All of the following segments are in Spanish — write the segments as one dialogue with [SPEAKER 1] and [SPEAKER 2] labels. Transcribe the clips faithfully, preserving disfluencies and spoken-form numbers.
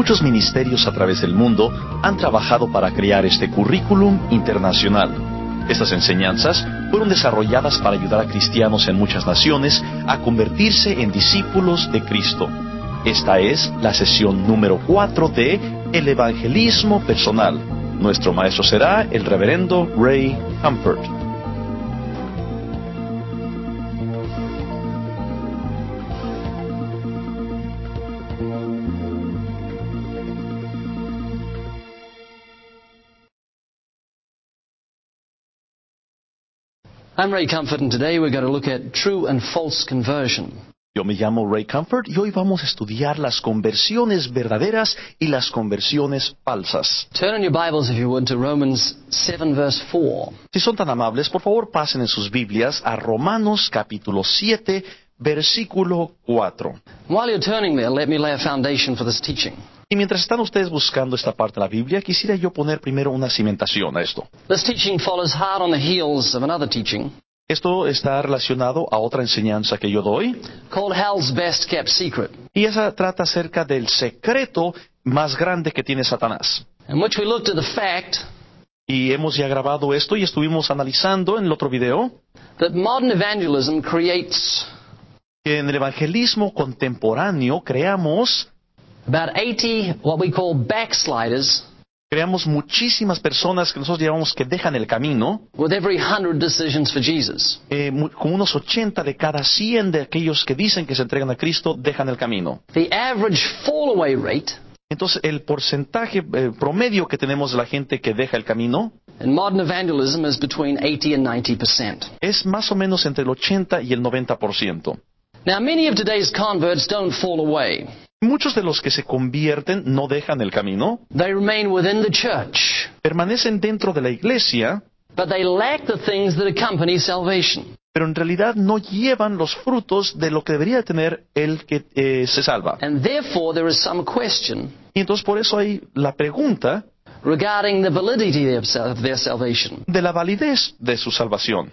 [SPEAKER 1] muchos ministerios a través del mundo han trabajado para crear este currículum internacional. Estas enseñanzas fueron desarrolladas para ayudar a cristianos en muchas naciones a convertirse en discípulos de Cristo. Esta es la sesión número cuatro de El Evangelismo Personal. Nuestro maestro será el reverendo Ray Comfort.
[SPEAKER 2] I'm Ray Comfort, and today we're going to look at true and false conversion.
[SPEAKER 1] Yo me llamo Ray Comfort y hoy vamos a estudiar las conversiones verdaderas y las conversiones falsas.
[SPEAKER 2] Turn in your Bibles, if you would, to Romans seven, verse four.
[SPEAKER 1] Si son tan amables, por favor pasen en sus Biblias a Romanos capítulo siete, versículo cuatro.
[SPEAKER 2] While you're turning there, let me lay a foundation for this teaching.
[SPEAKER 1] Y mientras están ustedes buscando esta parte de la Biblia, quisiera yo poner primero una cimentación a esto.
[SPEAKER 2] This teaching follows hard on the heels of another teaching
[SPEAKER 1] Esto está relacionado a otra enseñanza que yo doy,
[SPEAKER 2] called Hell's Best Kept Secret,
[SPEAKER 1] y esa trata acerca del secreto más grande que tiene Satanás.
[SPEAKER 2] in which we looked at the fact
[SPEAKER 1] Y hemos ya grabado esto y estuvimos analizando en el otro video
[SPEAKER 2] that modern evangelism creates
[SPEAKER 1] que en el evangelismo contemporáneo creamos,
[SPEAKER 2] about eighty what we call backsliders
[SPEAKER 1] creamos muchísimas personas que nosotros llamamos que dejan el camino,
[SPEAKER 2] with every hundred decisions for Jesus.
[SPEAKER 1] eh, mu- con unos ochenta de cada cien de aquellos que dicen que se entregan a Cristo dejan el camino.
[SPEAKER 2] The average fall-away rate
[SPEAKER 1] Entonces el porcentaje eh, promedio que tenemos de la gente que deja el camino
[SPEAKER 2] in modern evangelism is between eighty and ninety percent.
[SPEAKER 1] es más o menos entre el ochenta y el noventa por ciento.
[SPEAKER 2] Now, many of today's converts don't fall away.
[SPEAKER 1] Muchos de los que se convierten no dejan el camino,
[SPEAKER 2] They remain within the church,
[SPEAKER 1] permanecen dentro de la iglesia,
[SPEAKER 2] but they lack the things that accompany salvation.
[SPEAKER 1] pero en realidad no llevan los frutos de lo que debería tener el que eh, se salva.
[SPEAKER 2] And therefore, there is some question
[SPEAKER 1] Y entonces por eso hay la pregunta
[SPEAKER 2] regarding the validity of sal- of their salvation.
[SPEAKER 1] de la validez de su salvación.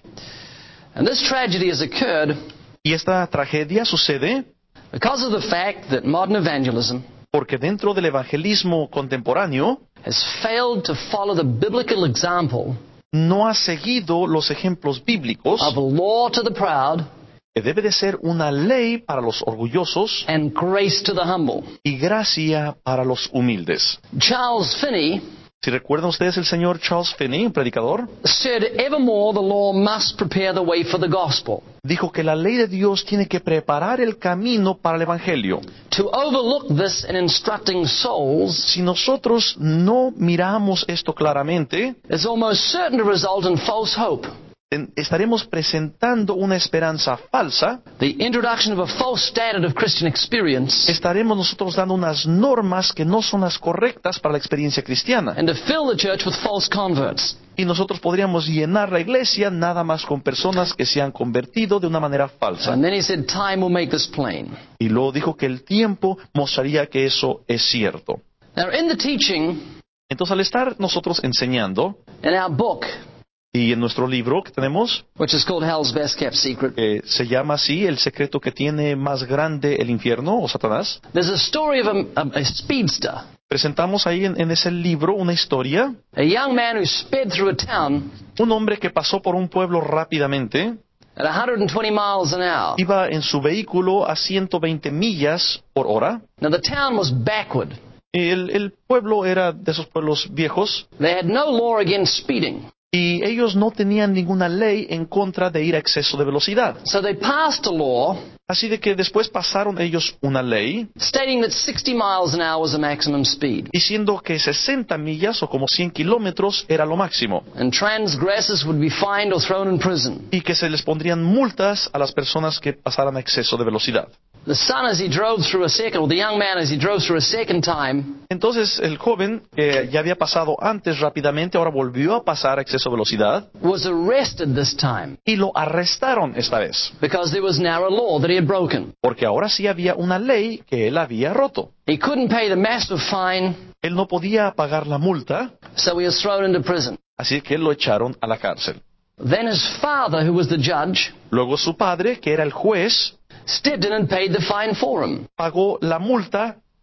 [SPEAKER 2] And this tragedy has occurred
[SPEAKER 1] Y esta tragedia sucede
[SPEAKER 2] because of the fact that modern evangelism
[SPEAKER 1] porque dentro del evangelismo contemporáneo
[SPEAKER 2] has failed to follow the biblical example
[SPEAKER 1] no ha seguido los ejemplos bíblicos
[SPEAKER 2] of law to the proud
[SPEAKER 1] que debe de ser una ley para los orgullosos
[SPEAKER 2] and grace to the humble.
[SPEAKER 1] y gracia para los humildes.
[SPEAKER 2] Charles Finney
[SPEAKER 1] Si recuerdan ustedes el señor Charles Finney, un predicador,
[SPEAKER 2] said, evermore the law must prepare the way for the gospel.
[SPEAKER 1] dijo que la ley de Dios tiene que preparar el camino para el evangelio.
[SPEAKER 2] To overlook this in instructing souls
[SPEAKER 1] Si nosotros no miramos esto claramente,
[SPEAKER 2] is almost certain to result in false hope.
[SPEAKER 1] en- estaremos presentando una esperanza falsa,
[SPEAKER 2] The introduction of a false standard of Christian experience,
[SPEAKER 1] estaremos nosotros dando unas normas que no son las correctas para la experiencia cristiana.
[SPEAKER 2] and to fill the church with false converts.
[SPEAKER 1] Y nosotros podríamos llenar la iglesia nada más con personas que se han convertido de una manera falsa.
[SPEAKER 2] And then he said, time will make this plain.
[SPEAKER 1] Y luego dijo que el tiempo mostraría que eso es cierto.
[SPEAKER 2] Now, in the teaching,
[SPEAKER 1] Entonces, al estar nosotros enseñando,
[SPEAKER 2] in our book,
[SPEAKER 1] y en nuestro libro que tenemos,
[SPEAKER 2] which is called Hell's Best Kept Secret,
[SPEAKER 1] eh, se llama así, el secreto que tiene más grande el infierno o Satanás,
[SPEAKER 2] there's a story of a, a, a speedster,
[SPEAKER 1] presentamos ahí en, en ese libro una historia,
[SPEAKER 2] a young man who sped through a town
[SPEAKER 1] un hombre que pasó por un pueblo rápidamente,
[SPEAKER 2] at one hundred twenty miles an hour.
[SPEAKER 1] iba en su vehículo a ciento veinte millas por hora.
[SPEAKER 2] Now, the town was backward.
[SPEAKER 1] El, el pueblo era de esos pueblos viejos
[SPEAKER 2] They had no law against speeding.
[SPEAKER 1] y ellos no tenían ninguna ley en contra de ir a exceso de velocidad.
[SPEAKER 2] So they passed a law
[SPEAKER 1] Así de que después pasaron ellos una ley
[SPEAKER 2] stating that sixty miles an hour was the maximum speed,
[SPEAKER 1] diciendo que sesenta millas o como cien kilómetros era lo máximo
[SPEAKER 2] and transgressors would be fined or thrown in prison.
[SPEAKER 1] y que se les pondrían multas a las personas que pasaran a exceso de velocidad.
[SPEAKER 2] The son, as he drove through a second, or the young man, as he drove through a second time,
[SPEAKER 1] Entonces el joven, que ya había pasado antes rápidamente, ahora volvió a pasar a exceso de velocidad
[SPEAKER 2] was arrested this time
[SPEAKER 1] y lo arrestaron esta vez,
[SPEAKER 2] because there was now a law that he had broken.
[SPEAKER 1] porque ahora sí había una ley que él había roto.
[SPEAKER 2] He couldn't pay the massive fine,
[SPEAKER 1] Él no podía pagar la multa,
[SPEAKER 2] so he was thrown into prison.
[SPEAKER 1] así que lo echaron a la cárcel.
[SPEAKER 2] Then his father, who was the judge,
[SPEAKER 1] Luego su padre, que era el juez,
[SPEAKER 2] stepped in and paid the fine for him.
[SPEAKER 1] pagó la multa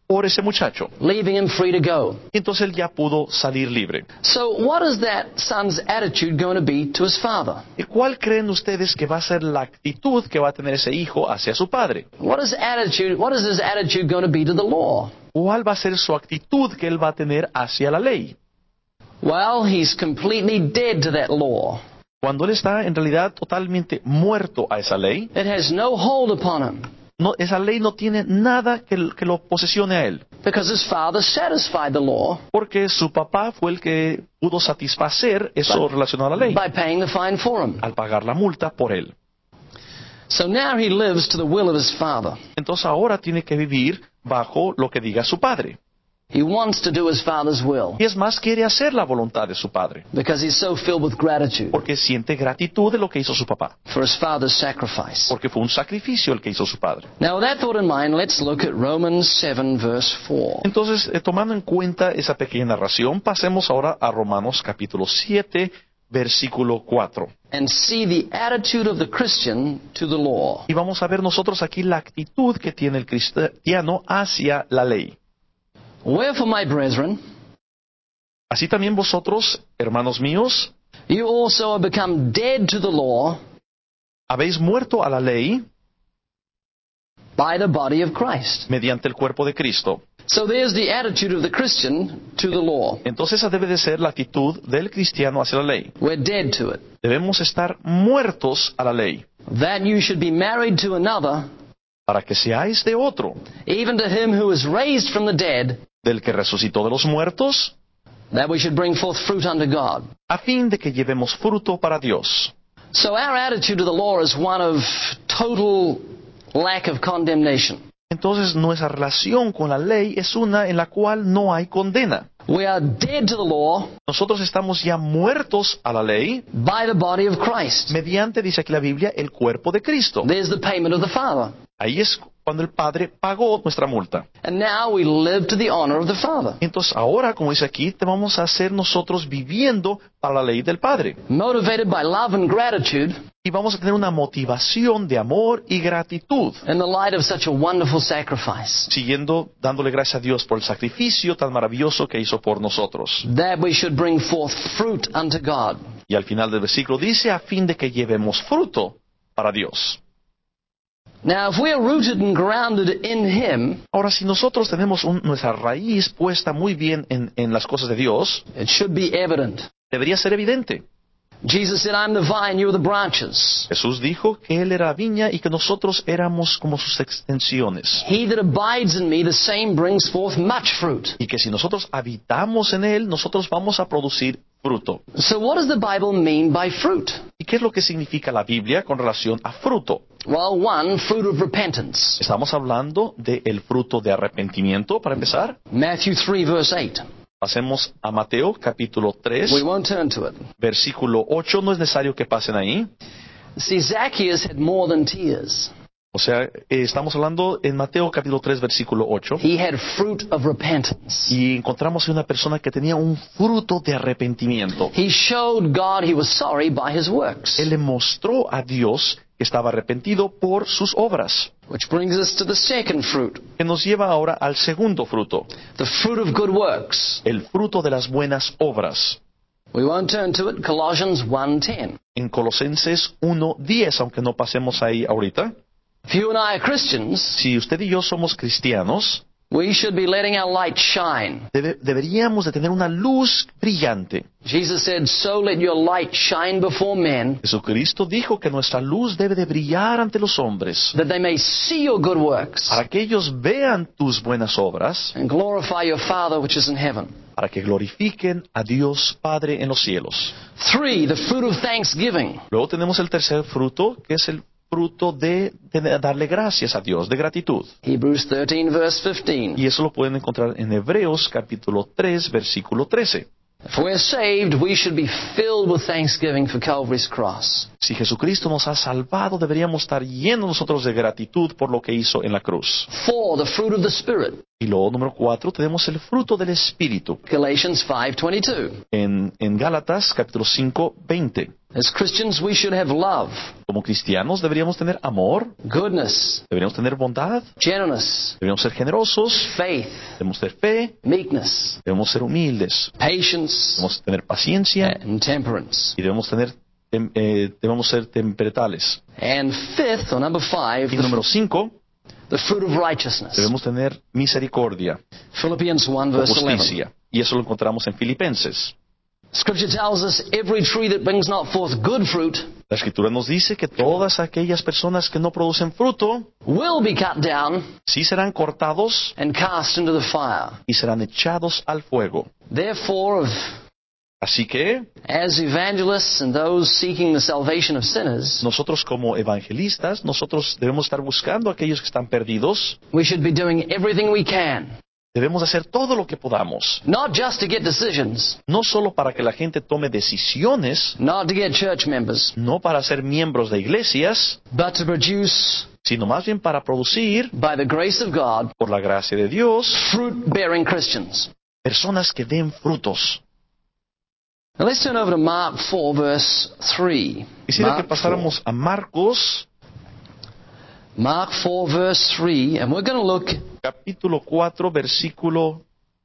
[SPEAKER 1] por ese muchacho.
[SPEAKER 2] leaving him free to go.
[SPEAKER 1] Y entonces él ya pudo salir libre.
[SPEAKER 2] So what is that son's attitude going to be to his father?
[SPEAKER 1] ¿Y cuál creen ustedes que va a ser la actitud que va a tener ese hijo hacia su padre?
[SPEAKER 2] What is attitude? What is his attitude going to be to the law?
[SPEAKER 1] ¿Cuál va a ser su actitud que él va a tener hacia la ley?
[SPEAKER 2] Well, he's completely dead to that law.
[SPEAKER 1] Cuando él está en realidad totalmente muerto a esa ley,
[SPEAKER 2] It has no hold upon him
[SPEAKER 1] no, esa ley no tiene nada que, que lo posesione a él,
[SPEAKER 2] because his father satisfied the law
[SPEAKER 1] porque su papá fue el que pudo satisfacer eso relacionado a la ley,
[SPEAKER 2] by paying the fine for him.
[SPEAKER 1] al pagar la multa por él.
[SPEAKER 2] So now he lives to the will of his father.
[SPEAKER 1] Entonces ahora tiene que vivir bajo lo que diga su padre.
[SPEAKER 2] He wants to do his father's will
[SPEAKER 1] Y es más, quiere hacer la voluntad de su padre,
[SPEAKER 2] because he's so filled with gratitude
[SPEAKER 1] porque siente gratitud de lo que hizo su papá,
[SPEAKER 2] for his father's sacrifice.
[SPEAKER 1] porque fue un sacrificio el que hizo su padre.
[SPEAKER 2] Now, with that thought in mind, let's look at Romans seven, verse four.
[SPEAKER 1] Entonces, eh, tomando en cuenta esa pequeña narración, pasemos ahora a Romanos capítulo siete, versículo cuatro.
[SPEAKER 2] And see the attitude of the Christian to the law.
[SPEAKER 1] Y vamos a ver nosotros aquí la actitud que tiene el cristiano hacia la ley.
[SPEAKER 2] Wherefore, my brethren,
[SPEAKER 1] Así también vosotros, hermanos míos,
[SPEAKER 2] you also are become dead to the law
[SPEAKER 1] habéis muerto a la ley
[SPEAKER 2] by the body of Christ.
[SPEAKER 1] mediante el cuerpo de Cristo.
[SPEAKER 2] So there's the attitude of the Christian to the law.
[SPEAKER 1] Entonces esa debe de ser la actitud del cristiano hacia la ley.
[SPEAKER 2] We're dead to it.
[SPEAKER 1] Debemos estar muertos a la ley,
[SPEAKER 2] That you should be married to another,
[SPEAKER 1] para que seáis de otro,
[SPEAKER 2] even to him who was raised from the dead,
[SPEAKER 1] del que resucitó de los muertos,
[SPEAKER 2] that we should bring forth fruit unto God.
[SPEAKER 1] a fin de que llevemos fruto para Dios.
[SPEAKER 2] So our attitude to the law is one of total lack of condemnation.
[SPEAKER 1] Entonces nuestra relación con la ley es una en la cual no hay condena.
[SPEAKER 2] We are dead to the law
[SPEAKER 1] Nosotros estamos ya muertos a la ley
[SPEAKER 2] by the body of Christ.
[SPEAKER 1] mediante, dice aquí la Biblia, el cuerpo de Cristo.
[SPEAKER 2] There's the payment of the Father.
[SPEAKER 1] Ahí es cuando el Padre pagó nuestra multa.
[SPEAKER 2] And now we live to the honor of the Father.
[SPEAKER 1] Entonces ahora, como dice aquí, te vamos a hacer nosotros viviendo para la ley del Padre.
[SPEAKER 2] Motivated by love and gratitude
[SPEAKER 1] Y vamos a tener una motivación de amor y gratitud,
[SPEAKER 2] in the light of such a wonderful sacrifice.
[SPEAKER 1] siguiendo dándole gracias a Dios por el sacrificio tan maravilloso que hizo por nosotros.
[SPEAKER 2] That we should bring forth fruit unto God.
[SPEAKER 1] Y al final del versículo dice, a fin de que llevemos fruto para Dios.
[SPEAKER 2] Now, if we are rooted and grounded in Him,
[SPEAKER 1] Ahora, si nosotros tenemos un- nuestra raíz puesta muy bien en, en las cosas de Dios,
[SPEAKER 2] it should be evident.
[SPEAKER 1] debería ser evidente.
[SPEAKER 2] Jesus said, I'm the vine, you are the branches.
[SPEAKER 1] Jesús dijo que Él era la viña y que nosotros éramos como sus extensiones.
[SPEAKER 2] He that abides in me, the same brings forth much fruit.
[SPEAKER 1] Y que si nosotros habitamos en Él, nosotros vamos a producir fruto.
[SPEAKER 2] So what does the Bible mean by fruit?
[SPEAKER 1] ¿Y qué es lo que significa la Biblia con relación a fruto?
[SPEAKER 2] Well, one, fruit of repentance.
[SPEAKER 1] Estamos hablando del fruto de arrepentimiento, para empezar.
[SPEAKER 2] Matthew three, verse eight.
[SPEAKER 1] Pasemos a Mateo capítulo tres,
[SPEAKER 2] We won't turn to it.
[SPEAKER 1] versículo ocho. No es necesario que pasen ahí.
[SPEAKER 2] See, Zacchaeus had more than tears.
[SPEAKER 1] O sea, eh, estamos hablando en Mateo capítulo tres, versículo ocho.
[SPEAKER 2] He had fruit of repentance.
[SPEAKER 1] Y encontramos una persona que tenía un fruto de arrepentimiento.
[SPEAKER 2] He showed God he was sorry by his works.
[SPEAKER 1] Él le mostró a Dios que estaba arrepentido por sus obras.
[SPEAKER 2] Which brings us to the second fruit,
[SPEAKER 1] Que nos lleva ahora al segundo fruto,
[SPEAKER 2] the fruit of good works.
[SPEAKER 1] el fruto de las buenas obras.
[SPEAKER 2] We won't turn to it, Colossians one ten.
[SPEAKER 1] En Colosenses uno diez, aunque no pasemos ahí ahorita.
[SPEAKER 2] If you and I are Christians,
[SPEAKER 1] Si usted y yo somos cristianos,
[SPEAKER 2] we should be letting our light shine.
[SPEAKER 1] debe- deberíamos de tener una luz brillante.
[SPEAKER 2] Jesus said, so let your light shine before men,
[SPEAKER 1] Jesucristo dijo que nuestra luz debe de brillar ante los hombres,
[SPEAKER 2] that they may see your good works
[SPEAKER 1] para que ellos vean tus buenas obras,
[SPEAKER 2] and glorify your Father which is in heaven.
[SPEAKER 1] para que glorifiquen a Dios Padre en los cielos.
[SPEAKER 2] Three, the fruit of thanksgiving.
[SPEAKER 1] Luego tenemos el tercer fruto, que es el fruto de, de darle gracias a Dios, de gratitud.
[SPEAKER 2] Hebrews thirteen, verse fifteen.
[SPEAKER 1] Y eso lo pueden encontrar en Hebreos capítulo tres, versículo trece.
[SPEAKER 2] If we're saved, we should be filled with thanksgiving for Calvary's cross.
[SPEAKER 1] Si Jesucristo nos ha salvado, deberíamos estar llenos nosotros de gratitud por lo que hizo en la cruz.
[SPEAKER 2] Four, the fruit of the Spirit.
[SPEAKER 1] Y luego, número cuatro, tenemos el fruto del Espíritu.
[SPEAKER 2] Galatians five twenty-two.
[SPEAKER 1] En, en Gálatas capítulo cinco, veinte.
[SPEAKER 2] As Christians, we should have love,
[SPEAKER 1] Como cristianos deberíamos tener amor,
[SPEAKER 2] goodness,
[SPEAKER 1] deberíamos tener bondad,
[SPEAKER 2] gentleness,
[SPEAKER 1] deberíamos ser generosos,
[SPEAKER 2] faith,
[SPEAKER 1] debemos tener fe,
[SPEAKER 2] meekness,
[SPEAKER 1] debemos ser humildes,
[SPEAKER 2] patience,
[SPEAKER 1] debemos tener paciencia
[SPEAKER 2] and temperance.
[SPEAKER 1] y debemos tener tem- eh, debemos ser temperatales.
[SPEAKER 2] And fifth, or number five,
[SPEAKER 1] Y
[SPEAKER 2] the,
[SPEAKER 1] número cinco,
[SPEAKER 2] the fruit of righteousness.
[SPEAKER 1] debemos tener misericordia
[SPEAKER 2] Philippians one,
[SPEAKER 1] o
[SPEAKER 2] verse eleven.
[SPEAKER 1] justicia. Y eso lo encontramos en Filipenses.
[SPEAKER 2] Scripture tells us every tree that brings not forth good fruit
[SPEAKER 1] La Escritura nos dice que todas aquellas personas que no producen fruto,
[SPEAKER 2] will be cut down
[SPEAKER 1] sí serán cortados
[SPEAKER 2] and cast into the fire.
[SPEAKER 1] y serán echados al fuego.
[SPEAKER 2] Therefore,
[SPEAKER 1] Así que
[SPEAKER 2] as evangelists and those seeking the salvation of sinners,
[SPEAKER 1] nosotros como evangelistas, nosotros debemos estar buscando a aquellos que están perdidos.
[SPEAKER 2] we should be doing everything we can,
[SPEAKER 1] Debemos hacer todo lo que podamos,
[SPEAKER 2] not just to get decisions,
[SPEAKER 1] no solo para que la gente tome decisiones,
[SPEAKER 2] not to get church members,
[SPEAKER 1] no para ser miembros de iglesias,
[SPEAKER 2] but to produce,
[SPEAKER 1] sino más bien para producir,
[SPEAKER 2] by the grace of God,
[SPEAKER 1] por la gracia de Dios,
[SPEAKER 2] fruit-bearing Christians.
[SPEAKER 1] personas que den frutos.
[SPEAKER 2] Now let's turn over to Mark four, verse three.
[SPEAKER 1] Quisiera que
[SPEAKER 2] Mark
[SPEAKER 1] pasáramos a Marcos,
[SPEAKER 2] four. Mark four, verse three, and we're going to look
[SPEAKER 1] capítulo cuatro, versículo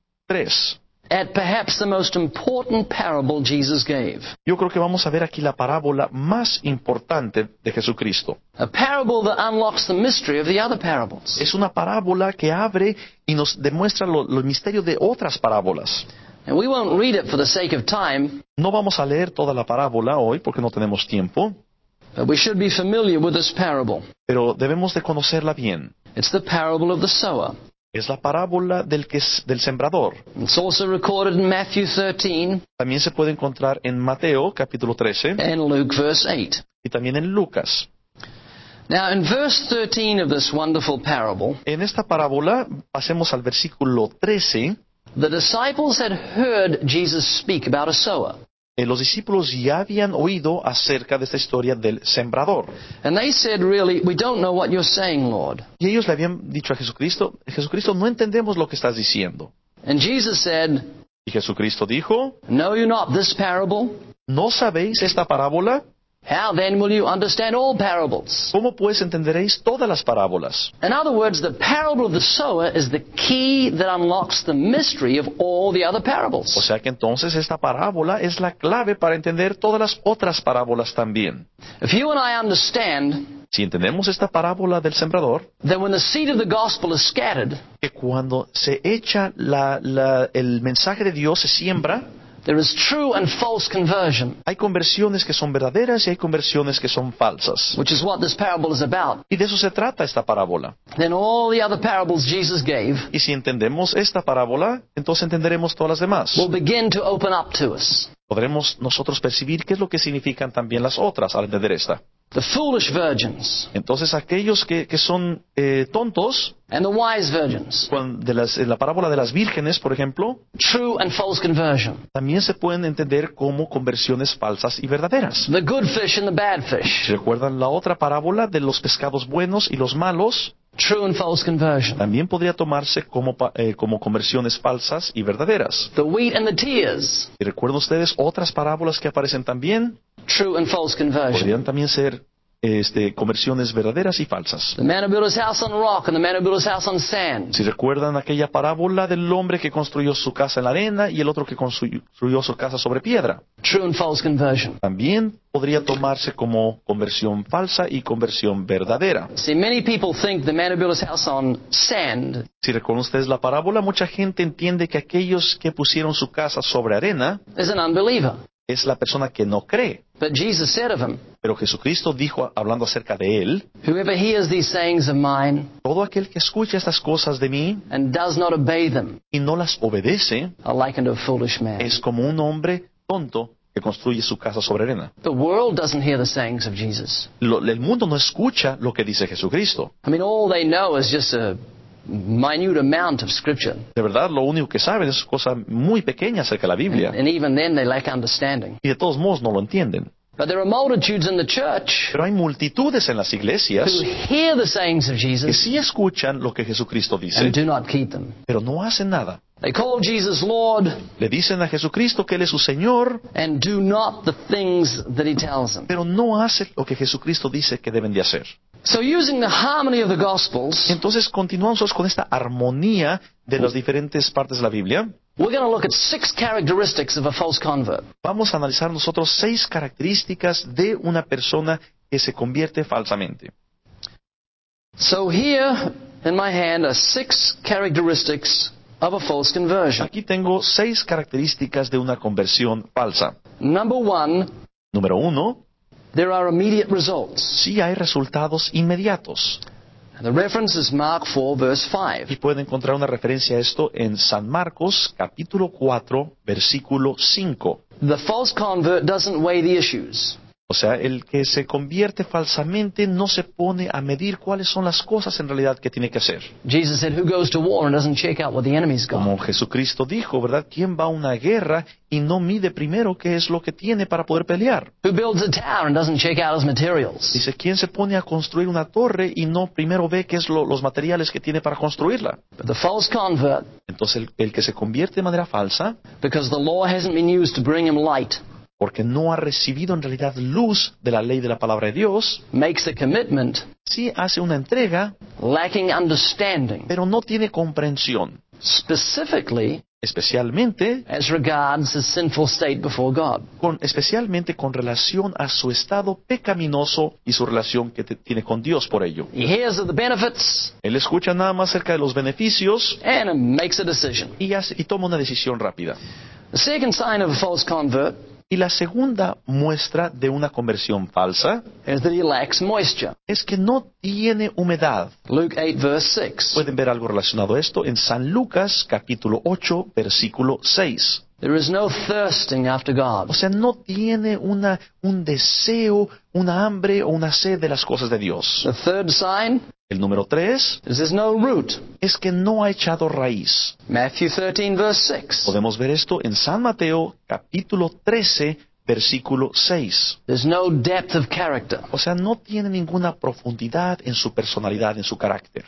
[SPEAKER 1] tres.
[SPEAKER 2] at perhaps the most important parable Jesus gave.
[SPEAKER 1] Yo creo que vamos a ver aquí la parábola más importante de Jesucristo.
[SPEAKER 2] A parable that unlocks the mystery of the other parables.
[SPEAKER 1] Es una parábola que abre y nos demuestra lo, lo misterio de otras parábolas.
[SPEAKER 2] And we won't read it for the sake of time,
[SPEAKER 1] No vamos a leer toda la parábola hoy porque no tenemos tiempo,
[SPEAKER 2] but we should be familiar with this parable.
[SPEAKER 1] pero debemos de conocerla bien.
[SPEAKER 2] It's the parable of the sower.
[SPEAKER 1] Es la parábola del, que es, del sembrador.
[SPEAKER 2] It's also recorded in Matthew thirteen
[SPEAKER 1] También se puede encontrar en Mateo, capítulo trece,
[SPEAKER 2] and Luke, verse eight.
[SPEAKER 1] y también en Lucas.
[SPEAKER 2] Now, in verse thirteen of this wonderful parable,
[SPEAKER 1] En esta parábola, pasemos al versículo trece,
[SPEAKER 2] the disciples had heard Jesus speak about a sower.
[SPEAKER 1] eh, los discípulos ya habían oído acerca de esta historia del sembrador.
[SPEAKER 2] And they said, really, we don't know what you're saying, Lord.
[SPEAKER 1] Y ellos le habían dicho a Jesucristo, Jesucristo, no entendemos lo que estás diciendo.
[SPEAKER 2] And Jesus said,
[SPEAKER 1] Y Jesucristo dijo,
[SPEAKER 2] know you not this parable?
[SPEAKER 1] ¿no sabéis esta parábola?
[SPEAKER 2] How then will you understand all parables?
[SPEAKER 1] ¿Cómo pues entenderéis todas las parábolas?
[SPEAKER 2] In other words, the parable of the sower is the key that unlocks the mystery of all the other
[SPEAKER 1] O
[SPEAKER 2] parables.
[SPEAKER 1] sea que entonces esta parábola es la clave para entender todas las otras parábolas también.
[SPEAKER 2] If you and I understand
[SPEAKER 1] Si entendemos esta parábola del sembrador,
[SPEAKER 2] that when the seed of the gospel is scattered,
[SPEAKER 1] que cuando se echa la- la- el mensaje de Dios, se siembra,
[SPEAKER 2] there is true and false conversion,
[SPEAKER 1] hay conversiones que son verdaderas y hay conversiones que son falsas.
[SPEAKER 2] which is what this parable is about.
[SPEAKER 1] Y de eso se trata esta parábola.
[SPEAKER 2] Then all the other parables Jesus gave
[SPEAKER 1] Y si entendemos esta parábola, entonces entenderemos todas las demás.
[SPEAKER 2] will begin to open up to us.
[SPEAKER 1] Podremos nosotros percibir qué es lo que significan también las otras al entender esta.
[SPEAKER 2] The foolish virgins
[SPEAKER 1] Entonces aquellos que, que son eh, tontos,
[SPEAKER 2] and the wise virgins,
[SPEAKER 1] cuan- de las- en la parábola de las vírgenes, por ejemplo,
[SPEAKER 2] true and false conversion.
[SPEAKER 1] también se pueden entender como conversiones falsas y verdaderas.
[SPEAKER 2] The good fish and the bad fish,
[SPEAKER 1] ¿Recuerdan la otra parábola de los pescados buenos y los malos?
[SPEAKER 2] true and false conversion.
[SPEAKER 1] También podría tomarse como, pa- eh, como conversiones falsas y verdaderas.
[SPEAKER 2] The wheat and the tears,
[SPEAKER 1] ¿Y recuerdan ustedes otras parábolas que aparecen también?
[SPEAKER 2] true and false conversion.
[SPEAKER 1] Podrían también ser este, conversiones verdaderas y falsas.
[SPEAKER 2] The man who built his house on rock and the man who built his house on sand.
[SPEAKER 1] Si recuerdan aquella parábola del hombre que construyó su casa en la arena y el otro que construyó su casa sobre piedra.
[SPEAKER 2] True and false conversion.
[SPEAKER 1] También podría tomarse como conversión falsa y conversión verdadera.
[SPEAKER 2] See, many people think the man who built his house on sand
[SPEAKER 1] Si recuerdan ustedes la parábola, mucha gente entiende que aquellos que pusieron su casa sobre arena
[SPEAKER 2] is an unbeliever.
[SPEAKER 1] es la persona que no cree.
[SPEAKER 2] But Jesus said of him,
[SPEAKER 1] Pero Jesucristo dijo, hablando acerca de él,
[SPEAKER 2] whoever hears these sayings of mine
[SPEAKER 1] todo aquel que escucha estas cosas de mí
[SPEAKER 2] and does not obey them
[SPEAKER 1] y no las obedece,
[SPEAKER 2] are likened to a foolish man.
[SPEAKER 1] es como un hombre tonto que construye su casa sobre arena.
[SPEAKER 2] The world doesn't hear the sayings of Jesus.
[SPEAKER 1] Lo- el mundo no escucha lo que dice Jesucristo.
[SPEAKER 2] I mean, all they know is just a minute amount of Scripture.
[SPEAKER 1] De verdad, lo único que saben es cosa muy pequeña acerca de la Biblia.
[SPEAKER 2] And even then, they lack understanding.
[SPEAKER 1] Y de todos modos no lo entienden.
[SPEAKER 2] But there are multitudes in the church
[SPEAKER 1] Pero hay multitudes en las iglesias
[SPEAKER 2] who hear the sayings of
[SPEAKER 1] que
[SPEAKER 2] Jesus
[SPEAKER 1] sí escuchan lo que Jesucristo dice,
[SPEAKER 2] and do not keep them.
[SPEAKER 1] pero no hacen nada.
[SPEAKER 2] They call Jesus Lord
[SPEAKER 1] Le dicen a Jesucristo que Él es su Señor,
[SPEAKER 2] and do not the things that He tells them.
[SPEAKER 1] pero no hacen lo que Jesucristo dice que deben de hacer.
[SPEAKER 2] So using the harmony of the Gospels,
[SPEAKER 1] Entonces continuamos con esta armonía de las diferentes partes de la Biblia.
[SPEAKER 2] we're going to look at six characteristics of a false convert.
[SPEAKER 1] Vamos a analizar nosotros seis características de una persona que se convierte falsamente.
[SPEAKER 2] So here in my hand are six characteristics of a false conversion.
[SPEAKER 1] Aquí tengo seis características de una conversión falsa.
[SPEAKER 2] Number one,
[SPEAKER 1] Número uno,
[SPEAKER 2] there are immediate results.
[SPEAKER 1] sí hay resultados inmediatos.
[SPEAKER 2] The reference is Mark four, verse
[SPEAKER 1] Y
[SPEAKER 2] five.
[SPEAKER 1] pueden encontrar una referencia a esto en San Marcos, capítulo cuatro, versículo cinco.
[SPEAKER 2] The false convert doesn't weigh the issues.
[SPEAKER 1] O sea, el que se convierte falsamente no se pone a medir cuáles son las cosas en realidad que tiene que hacer.
[SPEAKER 2] Jesus said, who goes to war and doesn't check out what the enemy's
[SPEAKER 1] Como
[SPEAKER 2] got?
[SPEAKER 1] Jesucristo dijo, ¿verdad? ¿Quién va a una guerra y no mide primero qué es lo que tiene para poder pelear?
[SPEAKER 2] Who builds a tower and doesn't check out his materials?
[SPEAKER 1] Dice, ¿quién se pone a construir una torre y no primero ve qué es lo- los materiales que tiene para construirla?
[SPEAKER 2] But the false convert,
[SPEAKER 1] Entonces, el, el que se convierte de manera falsa,
[SPEAKER 2] because the law hasn't been used to bring him light,
[SPEAKER 1] porque no ha recibido en realidad luz de la ley de la palabra de Dios,
[SPEAKER 2] makes a commitment
[SPEAKER 1] sí hace una entrega,
[SPEAKER 2] lacking understanding,
[SPEAKER 1] pero no tiene comprensión,
[SPEAKER 2] specifically
[SPEAKER 1] especialmente
[SPEAKER 2] as regards his sinful state before God.
[SPEAKER 1] con, especialmente con relación a su estado pecaminoso y su relación que te- tiene con Dios por ello.
[SPEAKER 2] He hears of the benefits
[SPEAKER 1] Él escucha nada más acerca de los beneficios
[SPEAKER 2] and makes a decision.
[SPEAKER 1] y, hace- y toma una decisión rápida.
[SPEAKER 2] The second sign of a false convert
[SPEAKER 1] Y la segunda muestra de una conversión falsa
[SPEAKER 2] is that he lacks moisture.
[SPEAKER 1] es que no tiene humedad.
[SPEAKER 2] Luke eight, verse six.
[SPEAKER 1] Pueden ver algo relacionado a esto en San Lucas capítulo ocho versículo seis.
[SPEAKER 2] There is no thirsting after God.
[SPEAKER 1] O sea, no tiene una, un deseo, una hambre o una sed de las cosas de Dios.
[SPEAKER 2] The third sign
[SPEAKER 1] El número tres
[SPEAKER 2] is there's no root.
[SPEAKER 1] es que no ha echado raíz.
[SPEAKER 2] Matthew thirteen, verse six.
[SPEAKER 1] Podemos ver esto en San Mateo capítulo trece versículo seis.
[SPEAKER 2] There's no depth of character.
[SPEAKER 1] O sea, no tiene ninguna profundidad en su personalidad, en su carácter.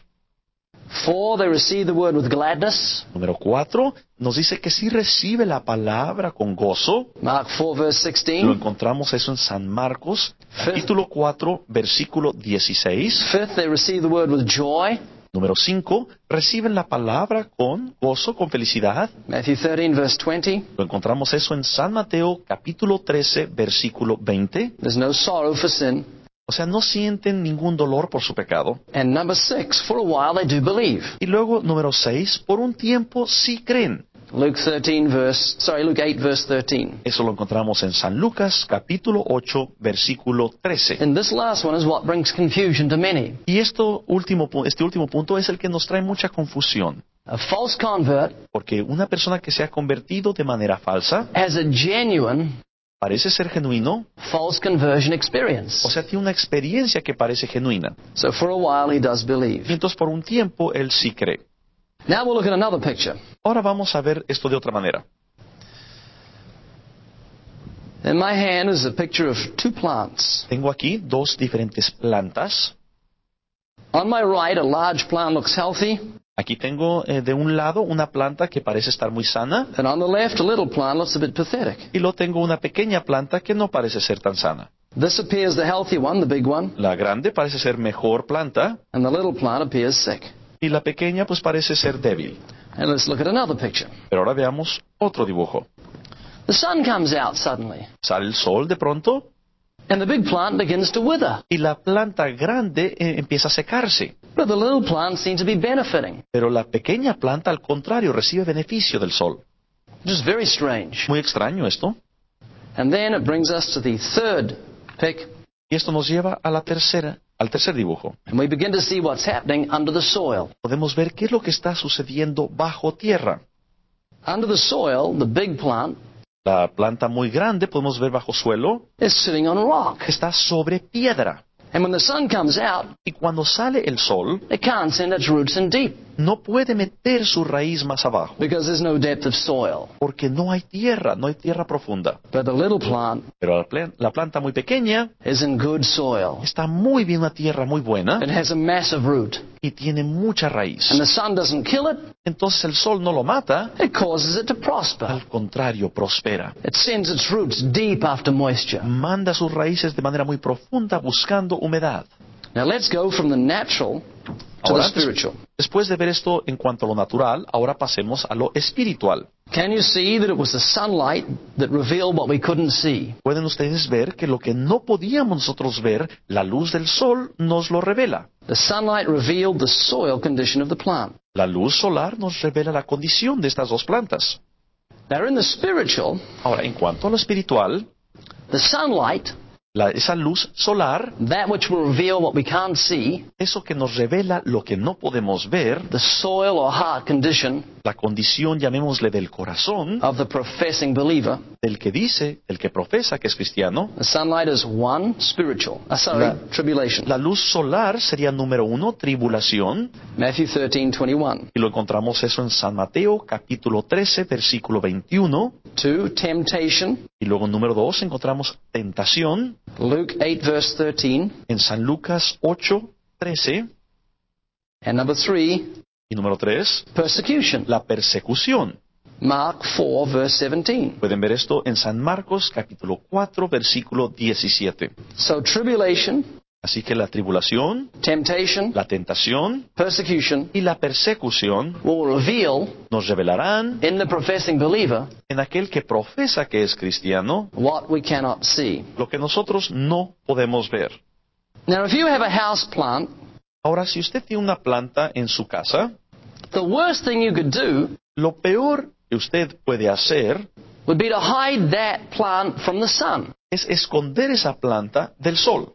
[SPEAKER 2] Four, they receive the word with gladness.
[SPEAKER 1] Número cuatro, nos dice que si recibe la palabra con gozo.
[SPEAKER 2] Mark four, verse
[SPEAKER 1] Lo
[SPEAKER 2] sixteen.
[SPEAKER 1] encontramos eso en San Marcos, capítulo cuatro, versículo dieciséis.
[SPEAKER 2] Fifth, they receive the word with joy.
[SPEAKER 1] Número cinco, reciben la palabra con gozo, con felicidad.
[SPEAKER 2] Matthew thirteen, verse twenty.
[SPEAKER 1] Lo encontramos eso en San Mateo, capítulo trece, versículo veinte.
[SPEAKER 2] There's no sorrow for sin.
[SPEAKER 1] O sea, no sienten ningún dolor por su pecado.
[SPEAKER 2] And number six, for a while they do believe.
[SPEAKER 1] Y luego, número seis, por un tiempo sí creen.
[SPEAKER 2] Luke thirteen, verse, sorry, Luke eight, verse thirteen.
[SPEAKER 1] Eso lo encontramos en San Lucas, capítulo ocho, versículo trece.
[SPEAKER 2] And this last one is what brings confusion to many.
[SPEAKER 1] Y esto último, pu- este último punto es el que nos trae mucha confusión.
[SPEAKER 2] A false convert
[SPEAKER 1] Porque una persona que se ha convertido de manera falsa
[SPEAKER 2] has a genuine
[SPEAKER 1] parece ser genuino,
[SPEAKER 2] false conversion experience.
[SPEAKER 1] o sea, tiene una experiencia que parece genuina.
[SPEAKER 2] So for a while he does
[SPEAKER 1] Y
[SPEAKER 2] believe.
[SPEAKER 1] entonces por un tiempo él sí cree.
[SPEAKER 2] Now we'll look at another picture.
[SPEAKER 1] Ahora vamos a ver esto de otra manera.
[SPEAKER 2] In my hand is a picture of two plants.
[SPEAKER 1] Tengo aquí dos diferentes plantas.
[SPEAKER 2] On my right, a large plant looks healthy,
[SPEAKER 1] Aquí tengo eh, de un lado una planta que parece estar muy sana
[SPEAKER 2] and on the left, a little plant looks a bit pathetic.
[SPEAKER 1] y luego tengo una pequeña planta que no parece ser tan sana.
[SPEAKER 2] This appears the healthy one, the big one,
[SPEAKER 1] La grande parece ser mejor planta
[SPEAKER 2] and the little plant appears sick.
[SPEAKER 1] y la pequeña pues parece ser débil.
[SPEAKER 2] And let's look at another picture.
[SPEAKER 1] Pero ahora veamos otro dibujo.
[SPEAKER 2] The sun comes out suddenly,
[SPEAKER 1] Sale el sol de pronto
[SPEAKER 2] and the big plant begins to wither.
[SPEAKER 1] y la planta grande eh, empieza a secarse.
[SPEAKER 2] But the little plant seems to be benefiting.
[SPEAKER 1] Pero la pequeña planta, al contrario, recibe beneficio del sol.
[SPEAKER 2] Just very strange.
[SPEAKER 1] Muy extraño esto.
[SPEAKER 2] And then it brings us to the third pic,
[SPEAKER 1] Y esto nos lleva a la tercera, al tercer dibujo.
[SPEAKER 2] and we begin to see what's happening under the soil.
[SPEAKER 1] Podemos ver qué es lo que está sucediendo bajo tierra.
[SPEAKER 2] Under the soil, the big plant
[SPEAKER 1] La planta muy grande, podemos ver bajo suelo,
[SPEAKER 2] is sitting on rock.
[SPEAKER 1] está sobre piedra.
[SPEAKER 2] And when the sun comes out,
[SPEAKER 1] Y cuando sale el sol,
[SPEAKER 2] it can't send its roots in deep.
[SPEAKER 1] no puede meter su raíz más abajo,
[SPEAKER 2] because there's no depth of soil.
[SPEAKER 1] porque no hay tierra, no hay tierra profunda.
[SPEAKER 2] But the little plant
[SPEAKER 1] Pero la, pla- la planta muy pequeña
[SPEAKER 2] is in good soil.
[SPEAKER 1] está muy bien, una tierra muy buena,
[SPEAKER 2] It has a massive root.
[SPEAKER 1] y tiene mucha raíz.
[SPEAKER 2] And the sun doesn't kill it,
[SPEAKER 1] Entonces el sol no lo mata,
[SPEAKER 2] it causes it to prosper.
[SPEAKER 1] al contrario, prospera.
[SPEAKER 2] It sends its roots deep after moisture.
[SPEAKER 1] Manda sus raíces de manera muy profunda buscando humedad.
[SPEAKER 2] Now let's go from the natural to the
[SPEAKER 1] Ahora,
[SPEAKER 2] spiritual.
[SPEAKER 1] después de ver esto en cuanto a lo natural, ahora pasemos a lo espiritual.
[SPEAKER 2] Can you see that it was the sunlight that revealed what we couldn't see?
[SPEAKER 1] Pueden ustedes ver que lo que no podíamos nosotros ver, la luz del sol nos lo revela.
[SPEAKER 2] The sunlight revealed the soil condition of the plant.
[SPEAKER 1] La luz solar nos revela la condición de estas dos plantas.
[SPEAKER 2] Now in the spiritual,
[SPEAKER 1] Ahora, en cuanto a lo espiritual,
[SPEAKER 2] the sunlight,
[SPEAKER 1] la- esa luz solar,
[SPEAKER 2] that which will reveal what we can't see,
[SPEAKER 1] eso que nos revela lo que no podemos ver,
[SPEAKER 2] the soil or heart condition
[SPEAKER 1] la condición, llamémosle, del corazón,
[SPEAKER 2] of the professing believer,
[SPEAKER 1] del que dice, del que profesa que es cristiano,
[SPEAKER 2] the sunlight is one, spiritual. Uh, sorry,
[SPEAKER 1] La-
[SPEAKER 2] tribulation.
[SPEAKER 1] la luz solar sería número uno, tribulación,
[SPEAKER 2] Matthew thirteen twenty-one.
[SPEAKER 1] y lo encontramos eso en San Mateo, capítulo trece, versículo veintiuno,
[SPEAKER 2] Two, temptation.
[SPEAKER 1] y luego número dos encontramos tentación,
[SPEAKER 2] Luke eight verse thirteen.
[SPEAKER 1] en San Lucas ocho, trece,
[SPEAKER 2] And number three,
[SPEAKER 1] y número tres,
[SPEAKER 2] persecution.
[SPEAKER 1] la persecución.
[SPEAKER 2] Mark four verse seventeen.
[SPEAKER 1] Pueden ver esto en San Marcos, capítulo cuatro, versículo diecisiete.
[SPEAKER 2] So tribulation,
[SPEAKER 1] Así que la tribulación,
[SPEAKER 2] temptation,
[SPEAKER 1] la tentación
[SPEAKER 2] persecution
[SPEAKER 1] y la persecución
[SPEAKER 2] will reveal
[SPEAKER 1] nos revelarán
[SPEAKER 2] in the professing believer
[SPEAKER 1] en aquel que profesa que es cristiano
[SPEAKER 2] what we cannot see.
[SPEAKER 1] lo que nosotros no podemos ver.
[SPEAKER 2] Now if you have a house plant,
[SPEAKER 1] Ahora, si usted tiene una planta en su casa,
[SPEAKER 2] the worst thing you could do
[SPEAKER 1] lo peor que usted puede hacer
[SPEAKER 2] would be to hide that plant from the sun.
[SPEAKER 1] es esconder esa planta del sol.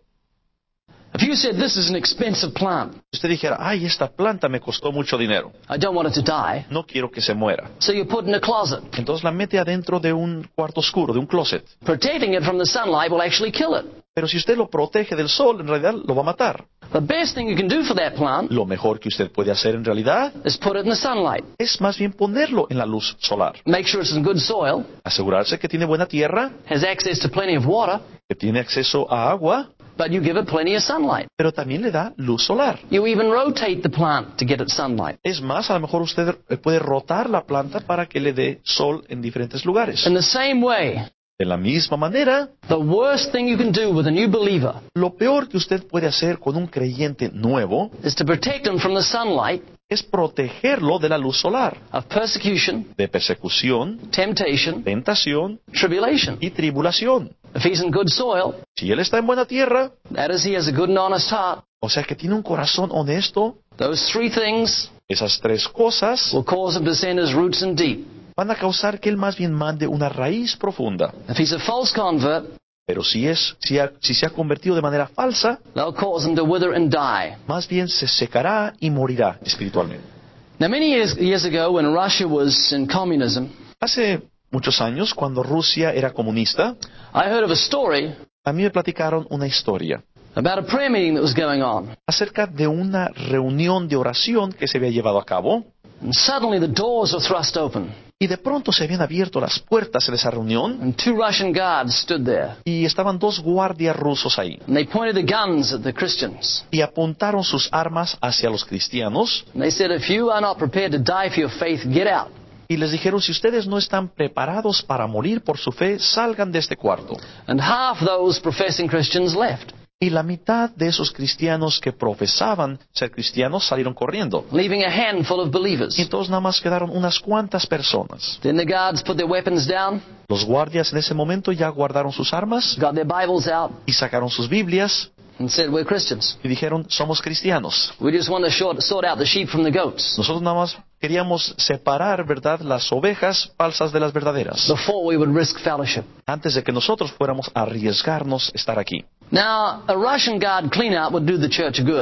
[SPEAKER 2] If you said, this is an expensive plant,
[SPEAKER 1] Si usted dijera, ay, esta planta me costó mucho dinero,
[SPEAKER 2] I don't want it to die,
[SPEAKER 1] no quiero que se muera,
[SPEAKER 2] so you put it in a closet.
[SPEAKER 1] entonces la mete adentro de un cuarto oscuro, de un closet.
[SPEAKER 2] Protecting it from the sunlight will actually kill it.
[SPEAKER 1] Pero si usted lo protege del sol, en realidad lo va a matar.
[SPEAKER 2] The best thing you can do for that plant
[SPEAKER 1] Lo mejor que usted puede hacer en realidad
[SPEAKER 2] is put it in the sunlight.
[SPEAKER 1] es más bien ponerlo en la luz solar.
[SPEAKER 2] Make sure it's in good soil,
[SPEAKER 1] Asegurarse que tiene buena tierra,
[SPEAKER 2] has access to plenty of water,
[SPEAKER 1] que tiene acceso a agua,
[SPEAKER 2] but you give it plenty of sunlight.
[SPEAKER 1] pero también le da luz solar.
[SPEAKER 2] You even rotate the plant to get it sunlight.
[SPEAKER 1] Es más, a lo mejor usted puede rotar la planta para que le dé sol en diferentes lugares.
[SPEAKER 2] In the same way,
[SPEAKER 1] De la misma manera,
[SPEAKER 2] the worst thing you can do with a new believer
[SPEAKER 1] lo peor que usted puede hacer con un creyente nuevo
[SPEAKER 2] is to protect him from the sunlight
[SPEAKER 1] es protegerlo de la luz solar,
[SPEAKER 2] of persecution,
[SPEAKER 1] de persecución,
[SPEAKER 2] temptation,
[SPEAKER 1] tentación
[SPEAKER 2] tribulation.
[SPEAKER 1] y tribulación.
[SPEAKER 2] If he's in good soil,
[SPEAKER 1] Si él está en buena tierra,
[SPEAKER 2] that is, he has a good and honest heart,
[SPEAKER 1] o sea que tiene un corazón honesto,
[SPEAKER 2] those three things
[SPEAKER 1] esas tres cosas
[SPEAKER 2] will cause him to send his roots in deep.
[SPEAKER 1] van a causar que él más bien mande una raíz profunda.
[SPEAKER 2] If he's a false convert,
[SPEAKER 1] Pero si, es, si, ha- si se ha convertido de manera falsa,
[SPEAKER 2] they'll cause him to wither and die.
[SPEAKER 1] más bien se secará y morirá espiritualmente.
[SPEAKER 2] Now, many years, years ago, when Russia was in communism,
[SPEAKER 1] Hace muchos años, cuando Rusia era comunista,
[SPEAKER 2] I heard of a story
[SPEAKER 1] a mí me platicaron una historia
[SPEAKER 2] about a prayer meeting that was going on.
[SPEAKER 1] acerca de una reunión de oración que se había llevado a cabo,
[SPEAKER 2] And suddenly the doors were thrust open,
[SPEAKER 1] y de pronto se habían abierto las puertas en esa reunión,
[SPEAKER 2] and two Russian guards stood there.
[SPEAKER 1] y estaban dos guardias rusos ahí,
[SPEAKER 2] And they pointed the guns at the Christians.
[SPEAKER 1] y apuntaron sus armas hacia los cristianos,
[SPEAKER 2] And they said, if you are not prepared to die for your faith, get out.
[SPEAKER 1] y les dijeron, si ustedes no están preparados para morir por su fe, salgan de este cuarto.
[SPEAKER 2] And half those professing Christians left,
[SPEAKER 1] Y la mitad de esos cristianos que profesaban ser cristianos salieron corriendo.
[SPEAKER 2] leaving a handful of believers.
[SPEAKER 1] Y entonces nada más quedaron unas cuantas personas.
[SPEAKER 2] Then the guards put their weapons down,
[SPEAKER 1] Los guardias en ese momento ya guardaron sus armas
[SPEAKER 2] got their Bibles out,
[SPEAKER 1] y sacaron sus Biblias
[SPEAKER 2] and said, we're Christians.
[SPEAKER 1] y dijeron, somos cristianos.
[SPEAKER 2] We just want to short, sort out the sheep from the goats
[SPEAKER 1] Nosotros nada más queríamos separar, ¿verdad?, las ovejas falsas de las verdaderas,
[SPEAKER 2] before we would risk fellowship.
[SPEAKER 1] antes de que nosotros fuéramos a arriesgarnos estar aquí.
[SPEAKER 2] Now, a Russian guard cleanout would do the church good.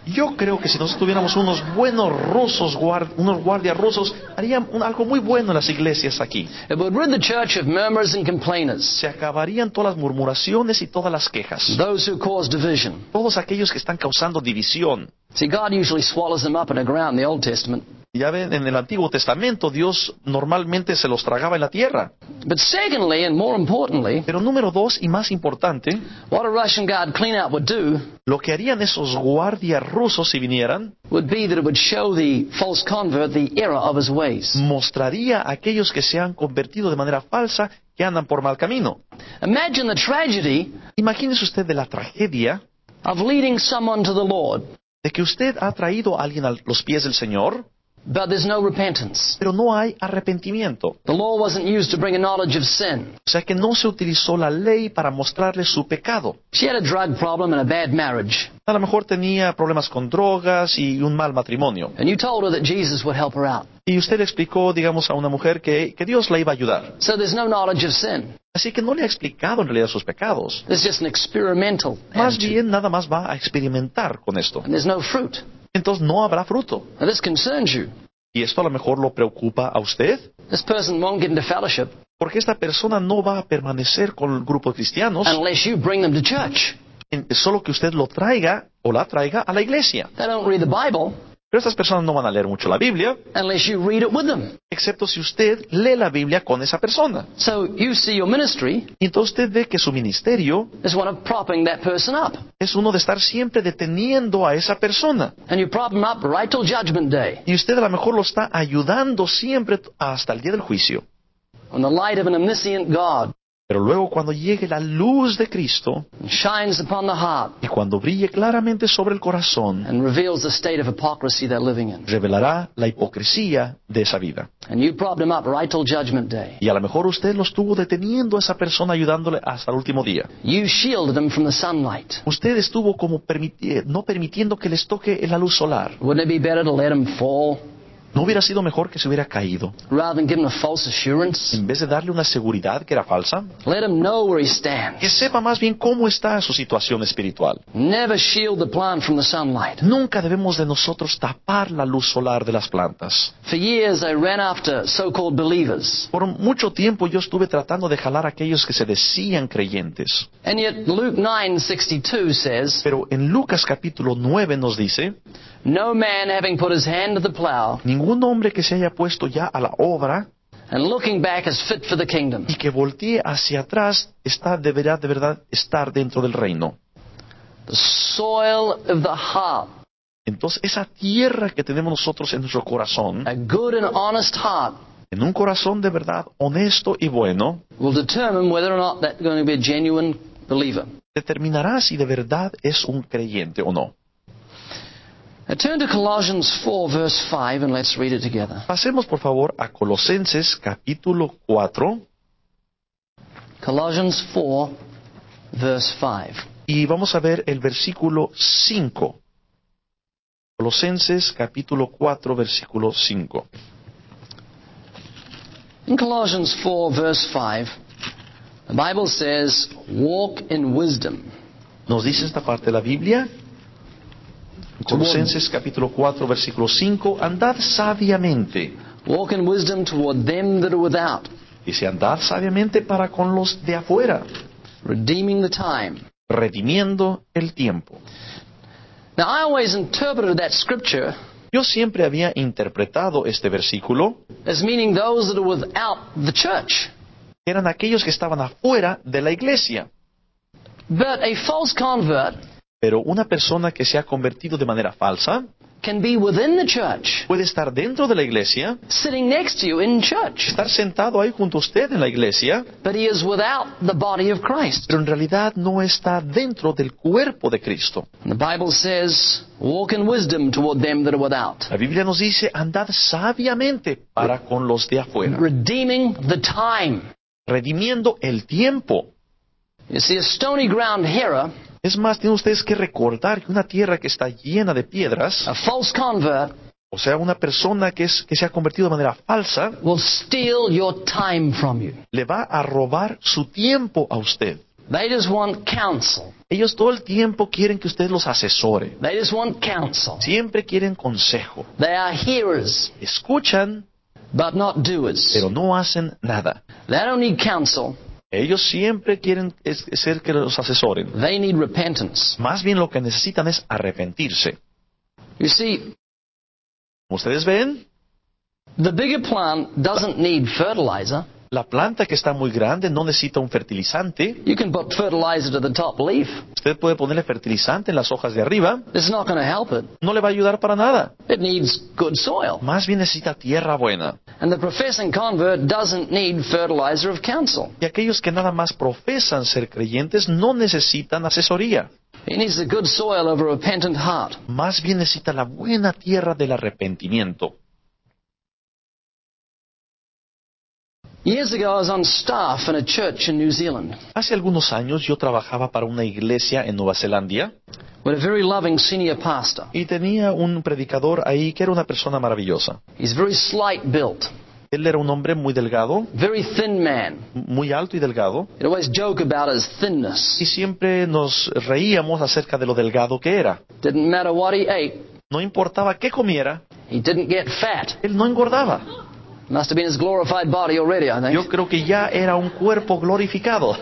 [SPEAKER 1] Yo creo que si nosotros tuviéramos unos buenos rusos, guard, unos guardias rusos, harían un, algo muy bueno en las iglesias aquí.
[SPEAKER 2] It would rid the church of murmurers and complainers,
[SPEAKER 1] Se acabarían todas las murmuraciones y todas las quejas.
[SPEAKER 2] those who cause division.
[SPEAKER 1] Todos aquellos que están causando división.
[SPEAKER 2] See, God usually swallows them up in the ground in the Old Testament.
[SPEAKER 1] Ya ven, en el Antiguo Testamento Dios normalmente se los tragaba en la tierra.
[SPEAKER 2] But secondly, and more importantly,
[SPEAKER 1] Pero número dos, y más importante,
[SPEAKER 2] what a Russian guard clean-out would do
[SPEAKER 1] lo que harían esos guardias rusos si vinieran,
[SPEAKER 2] would be that it would show the false convert the error of his ways.
[SPEAKER 1] mostraría a aquellos que se han convertido de manera falsa que andan por mal camino.
[SPEAKER 2] Imagine the tragedy
[SPEAKER 1] Imagínese usted de la tragedia
[SPEAKER 2] of leading someone to the Lord,
[SPEAKER 1] de que usted ha traído a alguien a los pies del Señor,
[SPEAKER 2] but there's no repentance.
[SPEAKER 1] pero no hay arrepentimiento.
[SPEAKER 2] The law wasn't used to bring a knowledge of sin.
[SPEAKER 1] O sea que no se utilizó la ley para mostrarle su pecado.
[SPEAKER 2] She had a drug problem and a bad marriage,
[SPEAKER 1] A lo mejor tenía problemas con drogas y un mal matrimonio.
[SPEAKER 2] and you told her that Jesus would help her out.
[SPEAKER 1] Y usted le explicó, digamos, a una mujer que, que Dios la iba a ayudar.
[SPEAKER 2] So there's no knowledge of sin.
[SPEAKER 1] Así que no le ha explicado en realidad sus pecados.
[SPEAKER 2] There's just an experimental
[SPEAKER 1] Más
[SPEAKER 2] attitude,
[SPEAKER 1] bien nada más va a experimentar con esto.
[SPEAKER 2] and there's no fruit.
[SPEAKER 1] Entonces no habrá fruto.
[SPEAKER 2] Now this concerns you.
[SPEAKER 1] Y esto a lo mejor lo preocupa a usted,
[SPEAKER 2] This person won't get into fellowship
[SPEAKER 1] porque esta persona no va a permanecer con el grupo de cristianos,
[SPEAKER 2] unless you bring them to church.
[SPEAKER 1] en- solo que usted lo traiga o la traiga a la iglesia.
[SPEAKER 2] They don't read the Bible
[SPEAKER 1] Pero estas personas no van a leer mucho la Biblia,
[SPEAKER 2] unless you read it with them.
[SPEAKER 1] excepto si usted lee la Biblia con esa persona.
[SPEAKER 2] So you see your ministry
[SPEAKER 1] Y entonces usted ve que su ministerio
[SPEAKER 2] is one of propping that person up.
[SPEAKER 1] es uno de estar siempre deteniendo a esa persona.
[SPEAKER 2] And you prop them up right till Judgment Day,
[SPEAKER 1] Y usted a lo mejor lo está ayudando siempre hasta el día del juicio.
[SPEAKER 2] when the light of an omniscient God
[SPEAKER 1] Pero luego cuando llegue la luz de Cristo
[SPEAKER 2] shines upon the heart
[SPEAKER 1] y cuando brille claramente sobre el corazón,
[SPEAKER 2] and reveals the state of hypocrisy they're living in.
[SPEAKER 1] revelará la hipocresía de esa vida.
[SPEAKER 2] And you prop them up right till Judgment Day.
[SPEAKER 1] Y a lo mejor usted lo estuvo deteniendo a esa persona, ayudándole hasta el último día.
[SPEAKER 2] You shielded them from the sunlight.
[SPEAKER 1] Usted estuvo como permiti- no permitiendo que les toque la luz solar.
[SPEAKER 2] Wouldn't it be better to let them fall
[SPEAKER 1] ¿No hubiera sido mejor que se hubiera caído
[SPEAKER 2] rather than give them a false assurance?
[SPEAKER 1] en vez de darle una seguridad que era falsa?
[SPEAKER 2] Let him know where he stands.
[SPEAKER 1] Que sepa más bien cómo está su situación espiritual.
[SPEAKER 2] Never shield the plant from the sunlight.
[SPEAKER 1] Nunca debemos de nosotros tapar la luz solar de las plantas.
[SPEAKER 2] For years I ran after so-called believers.
[SPEAKER 1] Por mucho tiempo yo estuve tratando de jalar a aquellos que se decían creyentes.
[SPEAKER 2] And yet Luke nine sixty-two says,
[SPEAKER 1] Pero en Lucas capítulo nueve nos dice,
[SPEAKER 2] no man having put his hand to the plow
[SPEAKER 1] ningún hombre que se haya puesto ya a la obra
[SPEAKER 2] and looking back is fit for the kingdom.
[SPEAKER 1] y que voltee hacia atrás está, deberá de verdad estar dentro del reino.
[SPEAKER 2] The soil of the heart,
[SPEAKER 1] Entonces esa tierra que tenemos nosotros en nuestro corazón,
[SPEAKER 2] a good and honest heart,
[SPEAKER 1] en un corazón de verdad honesto y bueno,
[SPEAKER 2] will determine whether or not that's going to be a genuine believer.
[SPEAKER 1] determinará si de verdad es un creyente o no.
[SPEAKER 2] Now turn to Colossians four verse five and let's read it together.
[SPEAKER 1] Pasemos por favor a Colosenses capítulo cuatro
[SPEAKER 2] Colossians four verse five.
[SPEAKER 1] y vamos a ver el versículo cinco. Colosenses capítulo cuatro versículo cinco.
[SPEAKER 2] In Colossians four verse five, the Bible says, walk in wisdom.
[SPEAKER 1] Nos dice esta parte de la Biblia, Colosenses capítulo cuatro versículo cinco, andad sabiamente.
[SPEAKER 2] Walk in wisdom toward them that are without,
[SPEAKER 1] Dice, andad sabiamente para con los de afuera,
[SPEAKER 2] redeeming the time.
[SPEAKER 1] redimiendo el tiempo.
[SPEAKER 2] Now I always interpreted that scripture
[SPEAKER 1] Yo siempre había interpretado este versículo,
[SPEAKER 2] as meaning those that are without the church.
[SPEAKER 1] que eran aquellos que estaban afuera de la iglesia.
[SPEAKER 2] But a false convert
[SPEAKER 1] Pero una persona que se ha convertido de manera falsa
[SPEAKER 2] can be within the church,
[SPEAKER 1] puede estar dentro de la iglesia,
[SPEAKER 2] sitting next to you in church,
[SPEAKER 1] estar sentado ahí junto a usted en la iglesia,
[SPEAKER 2] but he is without the body of Christ.
[SPEAKER 1] pero en realidad no está dentro del cuerpo de Cristo.
[SPEAKER 2] And the Bible says, walk in wisdom toward them that are without,
[SPEAKER 1] La Biblia nos dice, andad sabiamente para con los de afuera,
[SPEAKER 2] redeeming the time.
[SPEAKER 1] redimiendo el tiempo.
[SPEAKER 2] You see, a stony ground hearer,
[SPEAKER 1] Es más, tienen ustedes que recordar que una tierra que está llena de piedras,
[SPEAKER 2] a false convert,
[SPEAKER 1] o sea, una persona que, es, que se ha convertido de manera falsa,
[SPEAKER 2] will steal your time from you.
[SPEAKER 1] le va a robar su tiempo a usted.
[SPEAKER 2] They just want counsel.
[SPEAKER 1] Ellos todo el tiempo quieren que usted los asesore.
[SPEAKER 2] They just want counsel.
[SPEAKER 1] Siempre quieren consejo.
[SPEAKER 2] They are hearers,
[SPEAKER 1] Escuchan,
[SPEAKER 2] but not doers.
[SPEAKER 1] pero no hacen nada.
[SPEAKER 2] They don't need counsel.
[SPEAKER 1] Ellos siempre quieren es- ser que los asesoren.
[SPEAKER 2] They need repentance.
[SPEAKER 1] Más bien lo que necesitan es arrepentirse.
[SPEAKER 2] You see,
[SPEAKER 1] Como ustedes ven,
[SPEAKER 2] the bigger plant doesn't need fertilizer.
[SPEAKER 1] la planta que está muy grande no necesita un fertilizante.
[SPEAKER 2] You can put fertilizer to the top leaf.
[SPEAKER 1] Usted puede ponerle fertilizante en las hojas de arriba.
[SPEAKER 2] It's not going to help it.
[SPEAKER 1] No le va a ayudar para nada.
[SPEAKER 2] It needs good soil.
[SPEAKER 1] Más bien necesita tierra buena.
[SPEAKER 2] And the professing convert doesn't need fertilizer of counsel.
[SPEAKER 1] Y aquellos que nada más profesan ser creyentes no necesitan asesoría.
[SPEAKER 2] He needs the good soil of a repentant heart.
[SPEAKER 1] Más bien necesita la buena tierra del arrepentimiento.
[SPEAKER 2] Years ago, I was on staff in a church in New Zealand
[SPEAKER 1] Hace algunos años yo trabajaba para una iglesia en Nueva Zelanda
[SPEAKER 2] with a very loving senior pastor.
[SPEAKER 1] y tenía un predicador ahí que era una persona maravillosa.
[SPEAKER 2] He's very slight built,
[SPEAKER 1] Él era un hombre muy delgado,
[SPEAKER 2] very thin man.
[SPEAKER 1] muy alto y delgado,
[SPEAKER 2] He'd always joke about his thinness.
[SPEAKER 1] y siempre nos reíamos acerca de lo delgado que era.
[SPEAKER 2] Didn't matter what he ate,
[SPEAKER 1] No importaba qué comiera,
[SPEAKER 2] he didn't get fat.
[SPEAKER 1] él no engordaba.
[SPEAKER 2] Must have been his glorified body already, I think.
[SPEAKER 1] Yo creo que ya era un cuerpo glorificado.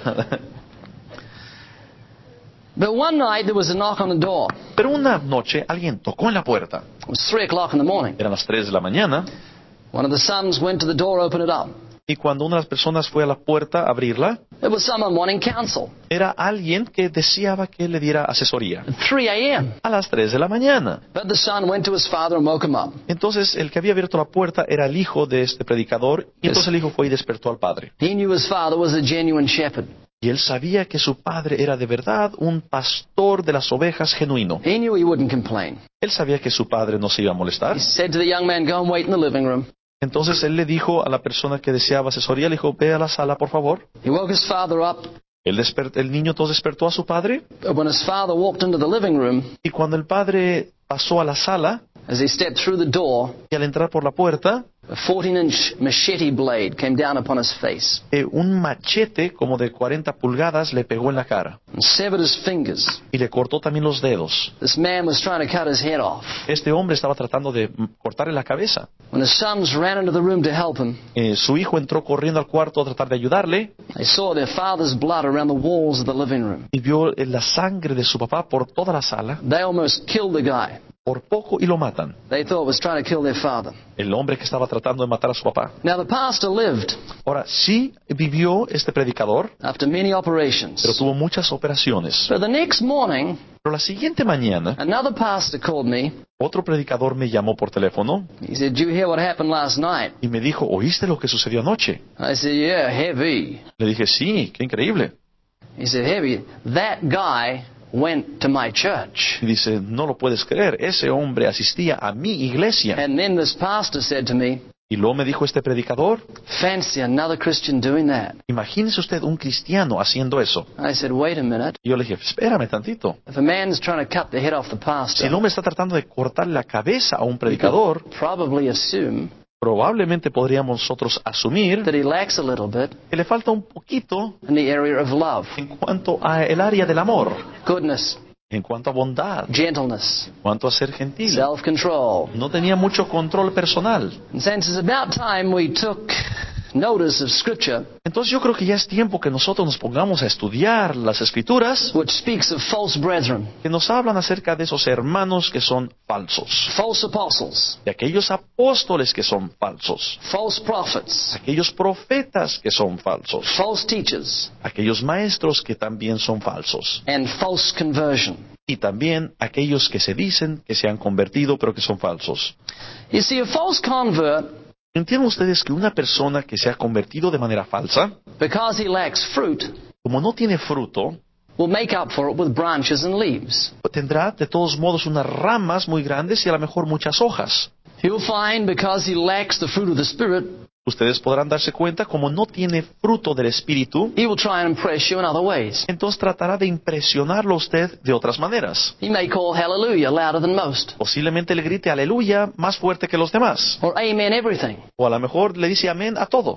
[SPEAKER 2] But one night there was a knock on the door.
[SPEAKER 1] Pero una noche alguien tocó en la puerta.
[SPEAKER 2] It was three o'clock in the morning.
[SPEAKER 1] Eran las tres de la mañana,
[SPEAKER 2] One of the sons went to the door, opened it up.
[SPEAKER 1] y cuando una de las personas fue a la puerta a abrirla,
[SPEAKER 2] It was someone wanting counsel.
[SPEAKER 1] era alguien que deseaba que le diera asesoría.
[SPEAKER 2] At three a.m.
[SPEAKER 1] A las tres de la mañana.
[SPEAKER 2] But the son went to his father and woke him up.
[SPEAKER 1] Entonces el que había abierto la puerta era el hijo de este predicador, y entonces el hijo fue y despertó al padre.
[SPEAKER 2] He knew his father was a genuine shepherd.
[SPEAKER 1] Y él sabía que su padre era de verdad un pastor de las ovejas genuino.
[SPEAKER 2] He knew he wouldn't complain.
[SPEAKER 1] Él sabía que su padre no se iba a molestar.
[SPEAKER 2] He said to the young man, go and wait in the living room.
[SPEAKER 1] Entonces él le dijo a la persona que deseaba asesoría, le dijo, ve a la sala, por favor.
[SPEAKER 2] He woke his father up.
[SPEAKER 1] El, desper- el niño entonces despertó a su padre,
[SPEAKER 2] But when his father walked into the living room,
[SPEAKER 1] y cuando el padre pasó a la sala,
[SPEAKER 2] as he stepped through the door,
[SPEAKER 1] y al entrar por la puerta,
[SPEAKER 2] a fourteen-inch machete blade came down upon his face
[SPEAKER 1] eh, un machete como de cuarenta pulgadas le pegó en la cara,
[SPEAKER 2] and severed his fingers.
[SPEAKER 1] y le cortó también los dedos.
[SPEAKER 2] This man was trying to cut his head off.
[SPEAKER 1] Este hombre estaba tratando de mm, cortarle la cabeza.
[SPEAKER 2] When his sons ran into the room to help him,
[SPEAKER 1] Eh, su hijo entró corriendo al cuarto a tratar de ayudarle,
[SPEAKER 2] they saw their father's blood around the walls of the living room.
[SPEAKER 1] y vio eh, la sangre de su papá por toda la sala,
[SPEAKER 2] They almost killed the guy.
[SPEAKER 1] por poco y lo matan.
[SPEAKER 2] They thought was trying to kill their father.
[SPEAKER 1] El hombre que estaba tratando de matar a su papá.
[SPEAKER 2] Now the pastor lived
[SPEAKER 1] Ahora, sí vivió este predicador,
[SPEAKER 2] after many operations.
[SPEAKER 1] pero tuvo muchas operaciones.
[SPEAKER 2] But the next morning,
[SPEAKER 1] Pero la siguiente mañana,
[SPEAKER 2] another pastor called me.
[SPEAKER 1] otro predicador me llamó por teléfono
[SPEAKER 2] He said, "Did you hear what happened last night?"
[SPEAKER 1] y me dijo, ¿oíste lo que sucedió anoche?
[SPEAKER 2] I said, "Yeah, heavy."
[SPEAKER 1] Le dije, sí, qué increíble.
[SPEAKER 2] He said, "Heavy. That guy went to my church."
[SPEAKER 1] Y dice, no lo puedes creer, ese hombre asistía a mi iglesia.
[SPEAKER 2] And then this pastor said to me,
[SPEAKER 1] Y luego me dijo este predicador,
[SPEAKER 2] "Fancy another Christian doing that."
[SPEAKER 1] imagínese usted un cristiano haciendo eso.
[SPEAKER 2] I said, "Wait a minute.
[SPEAKER 1] Y yo le dije, espérame tantito.
[SPEAKER 2] If a man's trying to cut the head off the
[SPEAKER 1] Si el
[SPEAKER 2] pastor,
[SPEAKER 1] hombre está tratando de cortarle la cabeza a un predicador,
[SPEAKER 2] probably assume
[SPEAKER 1] probablemente podríamos nosotros asumir
[SPEAKER 2] that he lacks a little bit
[SPEAKER 1] que le falta un poquito
[SPEAKER 2] in the area of love,
[SPEAKER 1] en cuanto a el área del amor,
[SPEAKER 2] goodness,
[SPEAKER 1] en cuanto a bondad,
[SPEAKER 2] gentleness,
[SPEAKER 1] en cuanto a ser gentil.
[SPEAKER 2] self-control.
[SPEAKER 1] No tenía mucho control personal.
[SPEAKER 2] And since it's about time we took notice of Scripture,
[SPEAKER 1] Entonces yo creo que ya es tiempo que nosotros nos pongamos a estudiar las escrituras
[SPEAKER 2] which speaks of false brethren,
[SPEAKER 1] que nos hablan acerca de esos hermanos que son falsos,
[SPEAKER 2] false apostles,
[SPEAKER 1] de aquellos apóstoles que son falsos,
[SPEAKER 2] false prophets,
[SPEAKER 1] aquellos profetas que son falsos,
[SPEAKER 2] false teachers,
[SPEAKER 1] aquellos maestros que también son falsos,
[SPEAKER 2] and false conversion.
[SPEAKER 1] y también aquellos que se dicen que se han convertido pero que son falsos.
[SPEAKER 2] You see, a false convert,
[SPEAKER 1] ¿Entienden ustedes que una persona que se ha convertido de manera falsa,
[SPEAKER 2] because he lacks fruit,
[SPEAKER 1] como no tiene fruto,
[SPEAKER 2] will make up for it with branches and leaves?
[SPEAKER 1] tendrá de todos modos unas ramas muy grandes y a lo mejor muchas hojas?
[SPEAKER 2] He'll find because he lacks the fruit of the Spirit,
[SPEAKER 1] Ustedes podrán darse cuenta, como no tiene fruto del Espíritu,
[SPEAKER 2] he will try and impress you in other ways.
[SPEAKER 1] entonces tratará de impresionarlo a usted de otras maneras.
[SPEAKER 2] He may call hallelujah louder than most,
[SPEAKER 1] Posiblemente le grite aleluya más fuerte que los demás.
[SPEAKER 2] or amen everything.
[SPEAKER 1] O a lo mejor le dice amén a todo.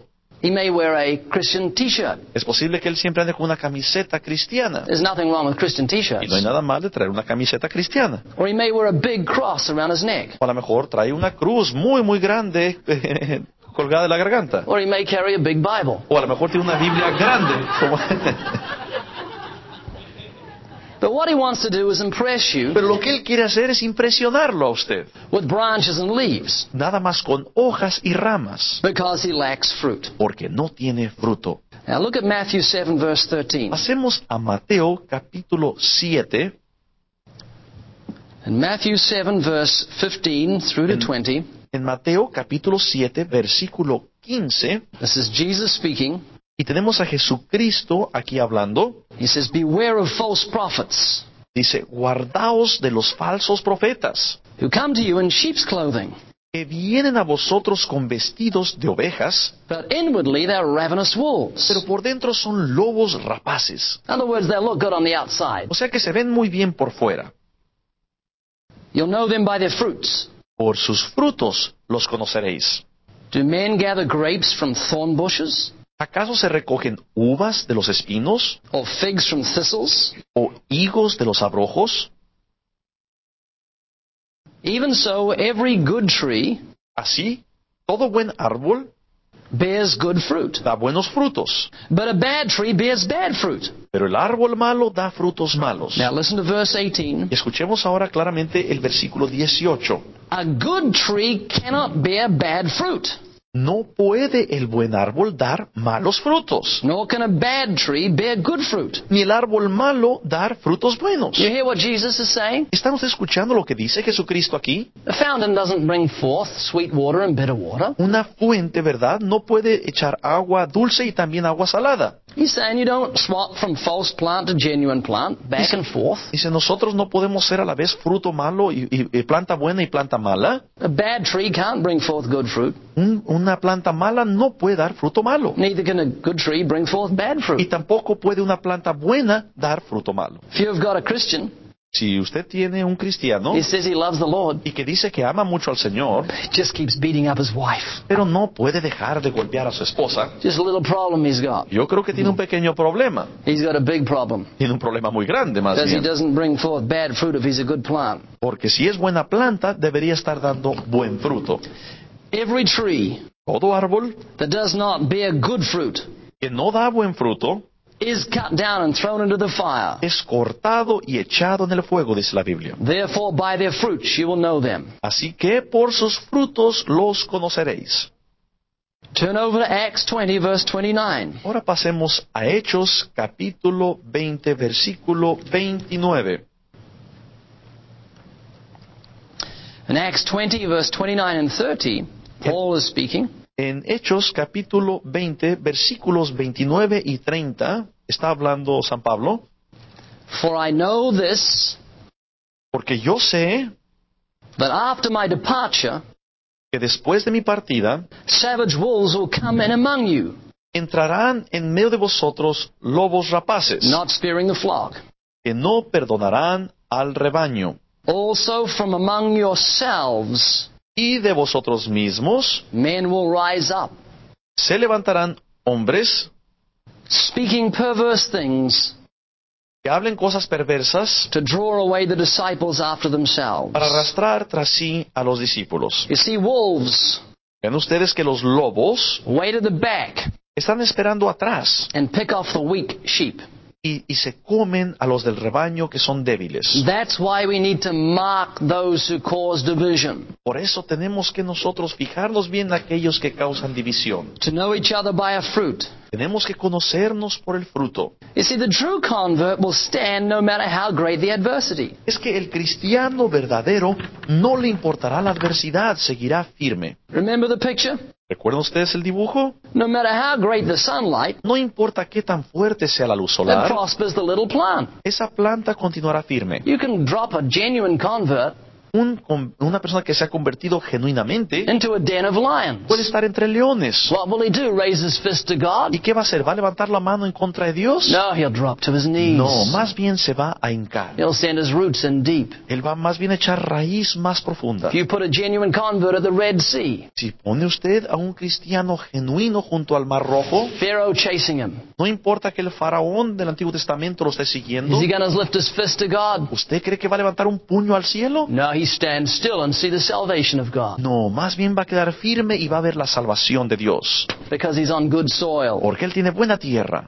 [SPEAKER 2] He may wear a Christian t-shirt.
[SPEAKER 1] Es posible que él siempre ande con una camiseta cristiana.
[SPEAKER 2] There's nothing wrong with Christian
[SPEAKER 1] Y
[SPEAKER 2] t-shirts.
[SPEAKER 1] no hay nada mal de traer una camiseta cristiana.
[SPEAKER 2] Or he may wear a big cross around his neck.
[SPEAKER 1] O a lo mejor trae una cruz muy, muy grande eh, colgada de la garganta.
[SPEAKER 2] Or he may carry a big Bible.
[SPEAKER 1] O a lo mejor tiene una Biblia grande. Como
[SPEAKER 2] But what he wants to do is impress you
[SPEAKER 1] Pero lo que él quiere hacer es impresionarlo a usted.
[SPEAKER 2] with branches and leaves
[SPEAKER 1] Nada más con hojas y ramas.
[SPEAKER 2] because he lacks fruit.
[SPEAKER 1] Porque no tiene fruto.
[SPEAKER 2] Now look at Matthew seven verse thirteen.
[SPEAKER 1] Pasemos a Mateo capítulo siete.
[SPEAKER 2] In Matthew seven verse fifteen through to twenty,
[SPEAKER 1] En Mateo capítulo siete, versículo quince.
[SPEAKER 2] this is Jesus speaking.
[SPEAKER 1] Y tenemos a Jesucristo aquí hablando.
[SPEAKER 2] He says, "Beware of false prophets
[SPEAKER 1] Dice, guardaos de los falsos profetas,
[SPEAKER 2] who come to you in sheep's clothing,
[SPEAKER 1] que vienen a vosotros con vestidos de ovejas,
[SPEAKER 2] but inwardly they're ravenous wolves."
[SPEAKER 1] pero por dentro son lobos rapaces.
[SPEAKER 2] In other words, they look good on the outside.
[SPEAKER 1] O sea que se ven muy bien por fuera.
[SPEAKER 2] You'll know them by their fruits.
[SPEAKER 1] Por sus frutos los conoceréis.
[SPEAKER 2] Do men gather grapes from thorn bushes,
[SPEAKER 1] ¿Acaso se recogen uvas de los espinos
[SPEAKER 2] or figs from thistles?
[SPEAKER 1] o higos de los abrojos?
[SPEAKER 2] Even so, every good tree
[SPEAKER 1] Así, todo buen árbol
[SPEAKER 2] bears good fruit,
[SPEAKER 1] da buenos frutos,
[SPEAKER 2] but a bad tree bears bad fruit.
[SPEAKER 1] pero el árbol malo da frutos malos.
[SPEAKER 2] Now listen to verse eighteen.
[SPEAKER 1] Y escuchemos ahora claramente el versículo dieciocho.
[SPEAKER 2] A good tree cannot bear bad fruit,
[SPEAKER 1] No puede el buen árbol dar malos frutos,
[SPEAKER 2] nor can a bad tree bear good fruit.
[SPEAKER 1] ni el árbol malo dar frutos buenos.
[SPEAKER 2] You hear what Jesus is saying?
[SPEAKER 1] ¿Están ustedes escuchando lo que dice Jesucristo aquí?
[SPEAKER 2] A fountain doesn't bring forth sweet water and bitter water.
[SPEAKER 1] Una fuente, ¿verdad? No puede echar agua dulce y también agua salada.
[SPEAKER 2] He's saying you don't swap from false plant to genuine plant, back and forth.
[SPEAKER 1] Dice, nosotros no podemos ser a la vez fruto malo y, y- y planta buena y planta mala.
[SPEAKER 2] A bad tree can't bring forth good fruit.
[SPEAKER 1] Un- una planta mala no puede dar fruto malo.
[SPEAKER 2] Neither can a good tree bring forth bad
[SPEAKER 1] Y
[SPEAKER 2] fruit.
[SPEAKER 1] tampoco puede una planta buena dar fruto malo.
[SPEAKER 2] If you've got a Christian,
[SPEAKER 1] Si usted tiene un cristiano
[SPEAKER 2] he says he loves the Lord,
[SPEAKER 1] y que dice que ama mucho al Señor,
[SPEAKER 2] he just keeps beating up his wife.
[SPEAKER 1] pero no puede dejar de golpear a su esposa,
[SPEAKER 2] Just a little problem he's got.
[SPEAKER 1] yo creo que tiene un pequeño problema.
[SPEAKER 2] He's got a big problem.
[SPEAKER 1] Tiene un problema muy grande, más
[SPEAKER 2] Because he
[SPEAKER 1] bien.
[SPEAKER 2] doesn't bring forth bad fruit if he's a good plant.
[SPEAKER 1] Porque si es buena planta, debería estar dando buen fruto.
[SPEAKER 2] Every tree
[SPEAKER 1] Todo árbol
[SPEAKER 2] that does not bear good fruit
[SPEAKER 1] que no da buen fruto
[SPEAKER 2] is cut down and thrown into the fire.
[SPEAKER 1] es cortado y echado en el fuego, dice la Biblia.
[SPEAKER 2] Therefore, by their fruits you will know them.
[SPEAKER 1] Así que por sus frutos los conoceréis.
[SPEAKER 2] Turn over to Acts twenty, verse twenty-nine.
[SPEAKER 1] Ahora pasemos a Hechos capítulo veinte, versículo veintinueve.
[SPEAKER 2] In Acts twenty, verse twenty-nine and thirty, Paul is speaking.
[SPEAKER 1] En Hechos capítulo veinte, versículos veintinueve y treinta, está hablando San Pablo,
[SPEAKER 2] For I know this,
[SPEAKER 1] porque yo sé
[SPEAKER 2] that after my departure,
[SPEAKER 1] que después de mi partida
[SPEAKER 2] savage wolves will come in among you,
[SPEAKER 1] entrarán en medio de vosotros lobos rapaces,
[SPEAKER 2] not sparing the flock.
[SPEAKER 1] que no perdonarán al rebaño.
[SPEAKER 2] Also from among yourselves,
[SPEAKER 1] Y de vosotros mismos
[SPEAKER 2] men will rise up,
[SPEAKER 1] se levantarán hombres
[SPEAKER 2] speaking perverse things,
[SPEAKER 1] que hablen cosas perversas
[SPEAKER 2] to draw away the disciples after themselves.
[SPEAKER 1] para arrastrar tras sí a los discípulos.
[SPEAKER 2] You see, wolves
[SPEAKER 1] Ven ustedes que los lobos
[SPEAKER 2] wait at the back
[SPEAKER 1] están esperando atrás
[SPEAKER 2] and pick off the weak sheep.
[SPEAKER 1] y, y se comen a los del rebaño que son débiles.
[SPEAKER 2] That's why we need to mark those who cause division,
[SPEAKER 1] Por eso tenemos que nosotros fijarnos bien en aquellos que causan división.
[SPEAKER 2] to know each other by a fruit.
[SPEAKER 1] Tenemos que conocernos por el fruto.
[SPEAKER 2] You see, the true convert will stand no matter how great the adversity.
[SPEAKER 1] Es que el cristiano verdadero no le importará la adversidad, seguirá firme.
[SPEAKER 2] Remember the picture?
[SPEAKER 1] ¿Recuerdan ustedes el dibujo?
[SPEAKER 2] No matter how great the sunlight,
[SPEAKER 1] No importa qué tan fuerte sea la luz
[SPEAKER 2] it
[SPEAKER 1] solar,
[SPEAKER 2] prospers the little plant.
[SPEAKER 1] esa planta continuará firme.
[SPEAKER 2] You can drop a genuine convert
[SPEAKER 1] Un, una persona que se ha convertido genuinamente
[SPEAKER 2] into a den of lions.
[SPEAKER 1] puede estar entre leones.
[SPEAKER 2] What will he do? Raise his fist to God?
[SPEAKER 1] ¿Y qué va a hacer? ¿Va a levantar la mano en contra de Dios?
[SPEAKER 2] No, he'll drop to his knees.
[SPEAKER 1] No, más bien se va a hincar.
[SPEAKER 2] He'll send his roots in deep.
[SPEAKER 1] Él va más bien a echar raíz más profunda.
[SPEAKER 2] If you put a genuine convert at the Red Sea,
[SPEAKER 1] Si pone usted a un cristiano genuino junto al Mar Rojo,
[SPEAKER 2] Pharaoh chasing him,
[SPEAKER 1] no importa que el faraón del Antiguo Testamento lo esté siguiendo,
[SPEAKER 2] is he going to lift his fist to God?
[SPEAKER 1] ¿usted cree que va a levantar un puño al cielo?
[SPEAKER 2] No, he stands still and see the salvation of God
[SPEAKER 1] No, más bien va a quedar firme y va a ver la salvación de Dios,
[SPEAKER 2] because he's on good soil.
[SPEAKER 1] porque él tiene buena tierra.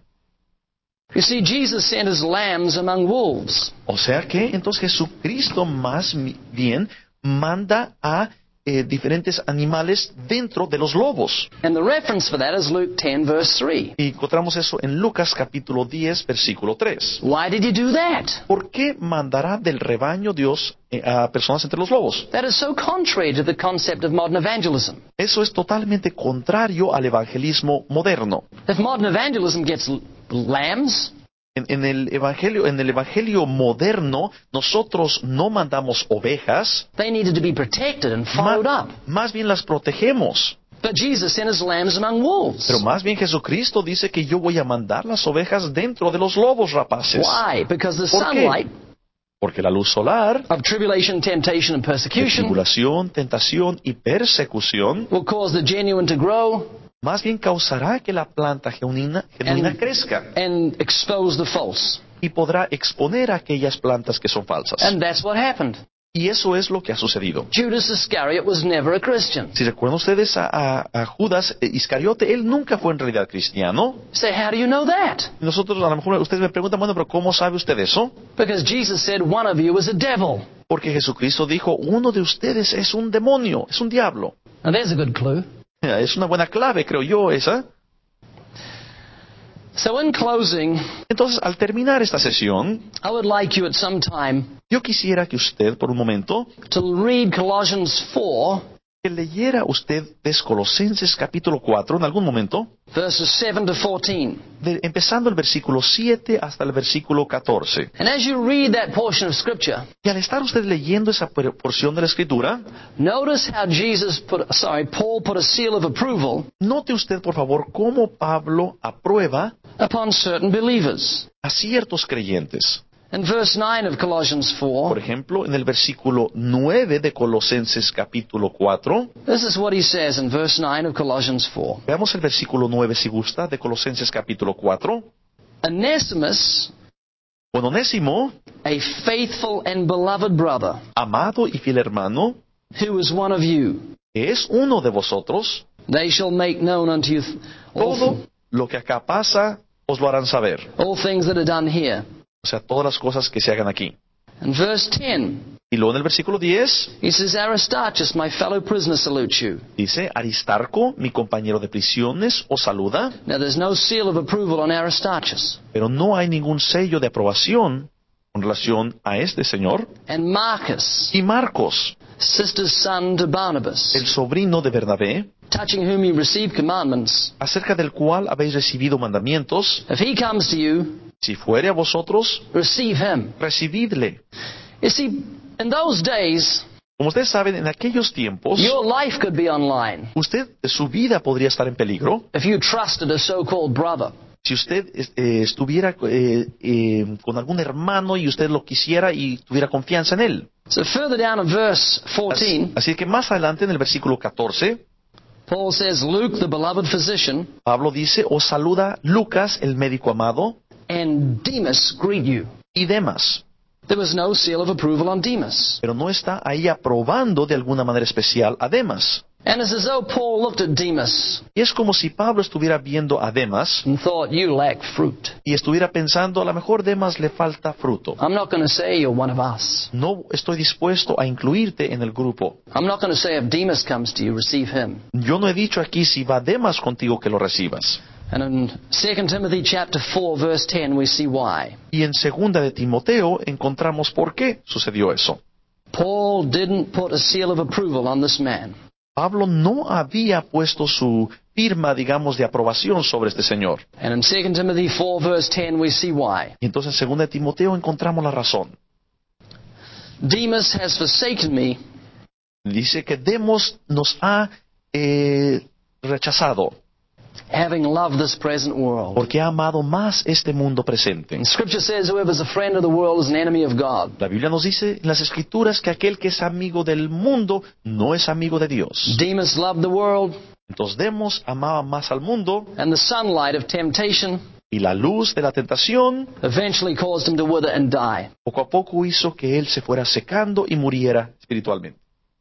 [SPEAKER 2] You see, Jesus sent his lambs among wolves.
[SPEAKER 1] O sea que entonces Jesucristo más mi- bien manda a eh, diferentes animales dentro de los lobos.
[SPEAKER 2] And the reference for that is Luke ten, verse three.
[SPEAKER 1] Y encontramos eso en Lucas capítulo diez, versículo tres.
[SPEAKER 2] Why did he do that?
[SPEAKER 1] ¿Por qué mandará del rebaño Dios eh, a personas entre los lobos?
[SPEAKER 2] That is so contrary to the concept of modern evangelism.
[SPEAKER 1] Eso es totalmente contrario al evangelismo moderno.
[SPEAKER 2] If modern evangelism gets l- lambs,
[SPEAKER 1] En, en el evangelio, en el evangelio moderno, nosotros no mandamos ovejas,
[SPEAKER 2] they needed to be protected and
[SPEAKER 1] ma-
[SPEAKER 2] followed up.
[SPEAKER 1] más bien las protegemos.
[SPEAKER 2] But Jesus sent his lambs among wolves.
[SPEAKER 1] Pero más bien Jesucristo dice que yo voy a mandar las ovejas dentro de los lobos rapaces.
[SPEAKER 2] Why? Because the
[SPEAKER 1] ¿Por qué?
[SPEAKER 2] sunlight
[SPEAKER 1] Porque la luz solar,
[SPEAKER 2] of tribulation, temptation, and
[SPEAKER 1] de
[SPEAKER 2] persecution
[SPEAKER 1] tribulación, tentación y persecución,
[SPEAKER 2] will cause the genuine to grow
[SPEAKER 1] más bien causará que la planta genuina, genuina
[SPEAKER 2] And-
[SPEAKER 1] crezca
[SPEAKER 2] and expose the false.
[SPEAKER 1] y podrá exponer a aquellas plantas que son falsas.
[SPEAKER 2] And that's what happened.
[SPEAKER 1] Y eso es lo que ha sucedido.
[SPEAKER 2] Judas Iscariot was never a Christian.
[SPEAKER 1] Si recuerdan ustedes a, a- a Judas eh, Iscariote, él nunca fue en realidad cristiano.
[SPEAKER 2] You say, how do you know that?
[SPEAKER 1] Y nosotros, a lo mejor ustedes me preguntan, bueno, pero ¿cómo sabe usted eso?
[SPEAKER 2] Because Jesus said one of you is a devil.
[SPEAKER 1] Porque Jesucristo dijo, uno de ustedes es un demonio, es un diablo.
[SPEAKER 2] Now there's a good clue.
[SPEAKER 1] Es una buena clave, creo yo, esa.
[SPEAKER 2] So in closing,
[SPEAKER 1] Entonces, al terminar esta sesión,
[SPEAKER 2] I would like you at some time
[SPEAKER 1] yo quisiera que usted, por un momento,
[SPEAKER 2] to read Colossians four,
[SPEAKER 1] que leyera usted de Colosenses capítulo cuatro, en algún momento,
[SPEAKER 2] verses seven to fourteen.
[SPEAKER 1] de- empezando el versículo siete hasta el versículo catorce.
[SPEAKER 2] And as you read that portion of Scripture,
[SPEAKER 1] Y al estar usted leyendo esa por- porción de la Escritura,
[SPEAKER 2] notice how Jesus put, sorry, Paul put a seal of approval
[SPEAKER 1] note usted, por favor, cómo Pablo aprueba
[SPEAKER 2] upon certain believers.
[SPEAKER 1] a ciertos creyentes.
[SPEAKER 2] In verse nine of Colossians
[SPEAKER 1] Por
[SPEAKER 2] four,
[SPEAKER 1] ejemplo, en el versículo nueve de Colosenses capítulo cuatro,
[SPEAKER 2] this is what he says in verse nine of Colossians four.
[SPEAKER 1] veamos el versículo nueve si gusta, de Colosenses capítulo cuatro.
[SPEAKER 2] Onesimus,
[SPEAKER 1] Con Onésimo,
[SPEAKER 2] a faithful and beloved brother,
[SPEAKER 1] amado y fiel hermano,
[SPEAKER 2] who is one of you,
[SPEAKER 1] que es uno de vosotros,
[SPEAKER 2] they shall make known unto you th- all,
[SPEAKER 1] todo lo que acá pasa os lo harán saber.
[SPEAKER 2] all things that are done here.
[SPEAKER 1] O sea, todas las cosas que se hagan aquí.
[SPEAKER 2] In verse ten,
[SPEAKER 1] Y luego en el versículo diez,
[SPEAKER 2] he says, Aristarchus, my fellow prisoner, salutes you.
[SPEAKER 1] dice, Aristarco, mi compañero de prisiones, os saluda,
[SPEAKER 2] Now there's no seal of approval on Aristarchus.
[SPEAKER 1] pero no hay ningún sello de aprobación con relación a este señor.
[SPEAKER 2] And Marcus,
[SPEAKER 1] Y Marcos,
[SPEAKER 2] sister's son to Barnabas,
[SPEAKER 1] el sobrino de Bernabé,
[SPEAKER 2] touching whom you received commandments.
[SPEAKER 1] acerca del cual habéis recibido mandamientos,
[SPEAKER 2] If he comes to you,
[SPEAKER 1] si fuere a vosotros,
[SPEAKER 2] receive him.
[SPEAKER 1] recibidle.
[SPEAKER 2] You see, in those days,
[SPEAKER 1] Como ustedes saben, en aquellos tiempos,
[SPEAKER 2] your life could be online
[SPEAKER 1] usted, su vida podría estar en peligro
[SPEAKER 2] if you trusted a so-called brother.
[SPEAKER 1] si usted eh, estuviera eh, eh, con algún hermano y usted lo quisiera y tuviera confianza en él.
[SPEAKER 2] So further down in verse
[SPEAKER 1] Así,
[SPEAKER 2] fourteen,
[SPEAKER 1] así que más adelante en el versículo catorce,
[SPEAKER 2] Paul says, Luke, the beloved physician,
[SPEAKER 1] Pablo dice, os saluda Lucas, el médico amado,
[SPEAKER 2] and Demas greet you.
[SPEAKER 1] y Demas.
[SPEAKER 2] There was no seal of approval on Demas.
[SPEAKER 1] Pero no está ahí aprobando de alguna manera especial a Demas.
[SPEAKER 2] And it's as though Paul looked at Demas
[SPEAKER 1] Y es como si Pablo estuviera viendo a Demas
[SPEAKER 2] and thought, you lack fruit.
[SPEAKER 1] y estuviera pensando, a lo mejor Demas le falta fruto.
[SPEAKER 2] I'm not going to say you're one of us.
[SPEAKER 1] No estoy dispuesto a incluirte en el grupo.
[SPEAKER 2] I'm not going to say if Demas comes to you, receive him.
[SPEAKER 1] Yo no he dicho aquí si va Demas contigo que lo recibas.
[SPEAKER 2] And in Second Timothy chapter four, verse ten, we see why.
[SPEAKER 1] Y en segunda de Timoteo encontramos por qué sucedió eso.
[SPEAKER 2] Paul didn't put a seal of approval on this man.
[SPEAKER 1] Pablo no había puesto su firma, digamos, de aprobación sobre este señor.
[SPEAKER 2] And in Second Timothy four, verse ten, we see why.
[SPEAKER 1] Y entonces en segunda de Timoteo encontramos la razón.
[SPEAKER 2] Demas has forsaken me,
[SPEAKER 1] Dice que Demos nos ha eh, rechazado
[SPEAKER 2] having loved this present world.
[SPEAKER 1] porque ha amado más este mundo presente.
[SPEAKER 2] And Scripture says, whoever is a friend of the world is an enemy of God.
[SPEAKER 1] La Biblia nos dice en las Escrituras que aquel que es amigo del mundo no es amigo de Dios.
[SPEAKER 2] Demas loved the world,
[SPEAKER 1] Entonces Demos amaba más al mundo
[SPEAKER 2] and the sunlight of temptation
[SPEAKER 1] y la luz de la tentación
[SPEAKER 2] eventually caused him to wither and die.
[SPEAKER 1] poco a poco hizo que él se fuera secando y muriera espiritualmente.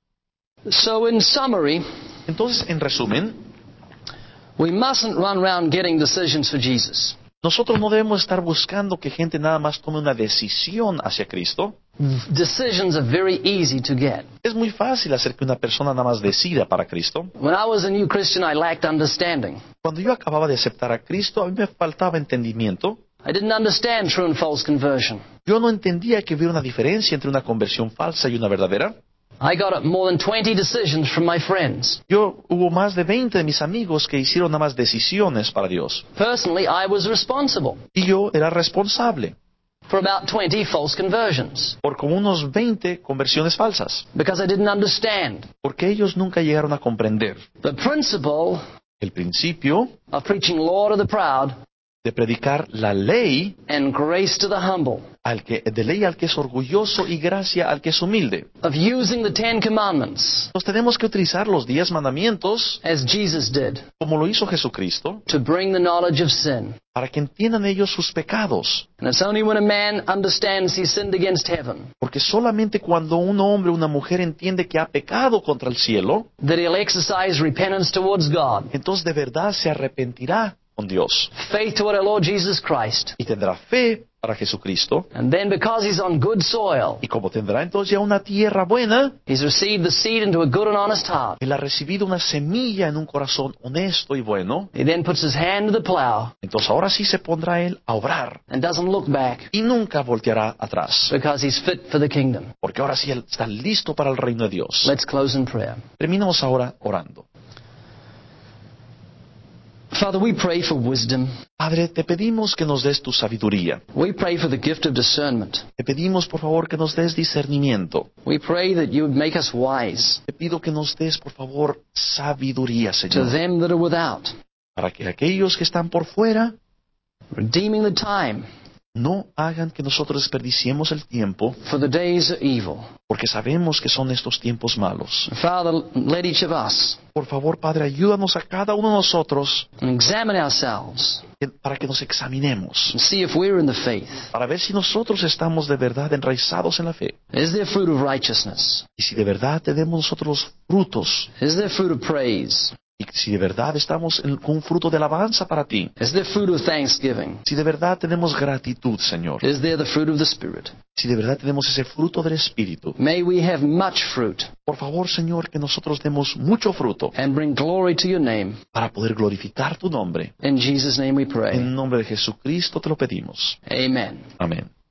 [SPEAKER 2] So in summary,
[SPEAKER 1] Entonces, en resumen,
[SPEAKER 2] we mustn't run around getting decisions for Jesus.
[SPEAKER 1] nosotros no debemos estar buscando que gente nada más tome una decisión hacia Cristo.
[SPEAKER 2] Decisions are very easy to get.
[SPEAKER 1] Es muy fácil hacer que una persona nada más decida para Cristo.
[SPEAKER 2] When I was a new Christian, I lacked understanding.
[SPEAKER 1] Cuando yo acababa de aceptar a Cristo, a mí me faltaba entendimiento.
[SPEAKER 2] I didn't understand true and false conversion.
[SPEAKER 1] Yo no entendía que hubiera una diferencia entre una conversión falsa y una verdadera.
[SPEAKER 2] I got up more than twenty decisions from my friends.
[SPEAKER 1] Yo hubo más de veinte de mis amigos que hicieron nada más decisiones para Dios.
[SPEAKER 2] Personally, I was responsible
[SPEAKER 1] Y yo era responsable
[SPEAKER 2] for about twenty false conversions
[SPEAKER 1] por como unos veinte conversiones falsas.
[SPEAKER 2] because I didn't understand
[SPEAKER 1] Porque ellos nunca llegaron a comprender
[SPEAKER 2] the principle
[SPEAKER 1] el principio
[SPEAKER 2] of preaching law to the proud
[SPEAKER 1] de predicar la ley
[SPEAKER 2] and grace to the humble,
[SPEAKER 1] al que, de ley al que es orgulloso y gracia al que es humilde.
[SPEAKER 2] of using the Ten Commandments
[SPEAKER 1] Entonces tenemos que utilizar los diez mandamientos
[SPEAKER 2] as Jesus did
[SPEAKER 1] como lo hizo Jesucristo
[SPEAKER 2] to bring the knowledge of sin.
[SPEAKER 1] para que entiendan ellos sus pecados.
[SPEAKER 2] And it's only when a man understands he sinned against heaven
[SPEAKER 1] Porque solamente cuando un hombre o una mujer entiende que ha pecado contra el cielo,
[SPEAKER 2] that he'll exercise repentance towards God,
[SPEAKER 1] entonces de verdad se arrepentirá con Dios
[SPEAKER 2] faith toward our Lord Jesus Christ.
[SPEAKER 1] y tendrá fe para Jesucristo.
[SPEAKER 2] And then because he's on good soil,
[SPEAKER 1] Y como tendrá entonces ya una tierra buena,
[SPEAKER 2] he's received the seed into a good and honest heart.
[SPEAKER 1] él ha recibido una semilla en un corazón honesto y bueno,
[SPEAKER 2] He then puts his hand to the plow
[SPEAKER 1] entonces ahora sí se pondrá él a obrar
[SPEAKER 2] and doesn't look back
[SPEAKER 1] y nunca volteará atrás,
[SPEAKER 2] because he's fit for the kingdom.
[SPEAKER 1] porque ahora sí él está listo para el reino de Dios.
[SPEAKER 2] Let's close in prayer.
[SPEAKER 1] Terminamos ahora orando.
[SPEAKER 2] Father, we pray for wisdom.
[SPEAKER 1] Padre, te pedimos que nos des tu sabiduría.
[SPEAKER 2] We pray for the gift of discernment.
[SPEAKER 1] Te pedimos, por favor, que nos des discernimiento.
[SPEAKER 2] We pray that you would make us wise
[SPEAKER 1] Te pido que nos des, por favor, sabiduría,
[SPEAKER 2] to
[SPEAKER 1] Señor,
[SPEAKER 2] them that are without,
[SPEAKER 1] para que aquellos que están por fuera
[SPEAKER 2] redeeming the time,
[SPEAKER 1] no hagan que nosotros desperdiciemos el tiempo,
[SPEAKER 2] for the days are evil.
[SPEAKER 1] porque sabemos que son estos tiempos malos.
[SPEAKER 2] Father, let each of us
[SPEAKER 1] Por favor, Padre, ayúdanos a cada uno de nosotros
[SPEAKER 2] examine ourselves
[SPEAKER 1] que- para que nos examinemos,
[SPEAKER 2] and see if we're in the faith.
[SPEAKER 1] para ver si nosotros estamos de verdad enraizados en la fe.
[SPEAKER 2] Is there fruit of righteousness?
[SPEAKER 1] Y si de verdad tenemos nosotros los frutos,
[SPEAKER 2] Is there fruit of praise?
[SPEAKER 1] y si de verdad estamos en- con un fruto de alabanza para ti,
[SPEAKER 2] Is there fruit of thanksgiving?
[SPEAKER 1] si de verdad tenemos gratitud, Señor,
[SPEAKER 2] Is there the fruit of the Spirit?
[SPEAKER 1] si de verdad tenemos ese fruto del Espíritu,
[SPEAKER 2] May we have much fruit
[SPEAKER 1] por favor, Señor, que nosotros demos mucho fruto
[SPEAKER 2] and bring glory to your name.
[SPEAKER 1] para poder glorificar tu nombre.
[SPEAKER 2] In Jesus' name we pray.
[SPEAKER 1] En nombre de Jesucristo te lo pedimos.
[SPEAKER 2] Amen.
[SPEAKER 1] Amén.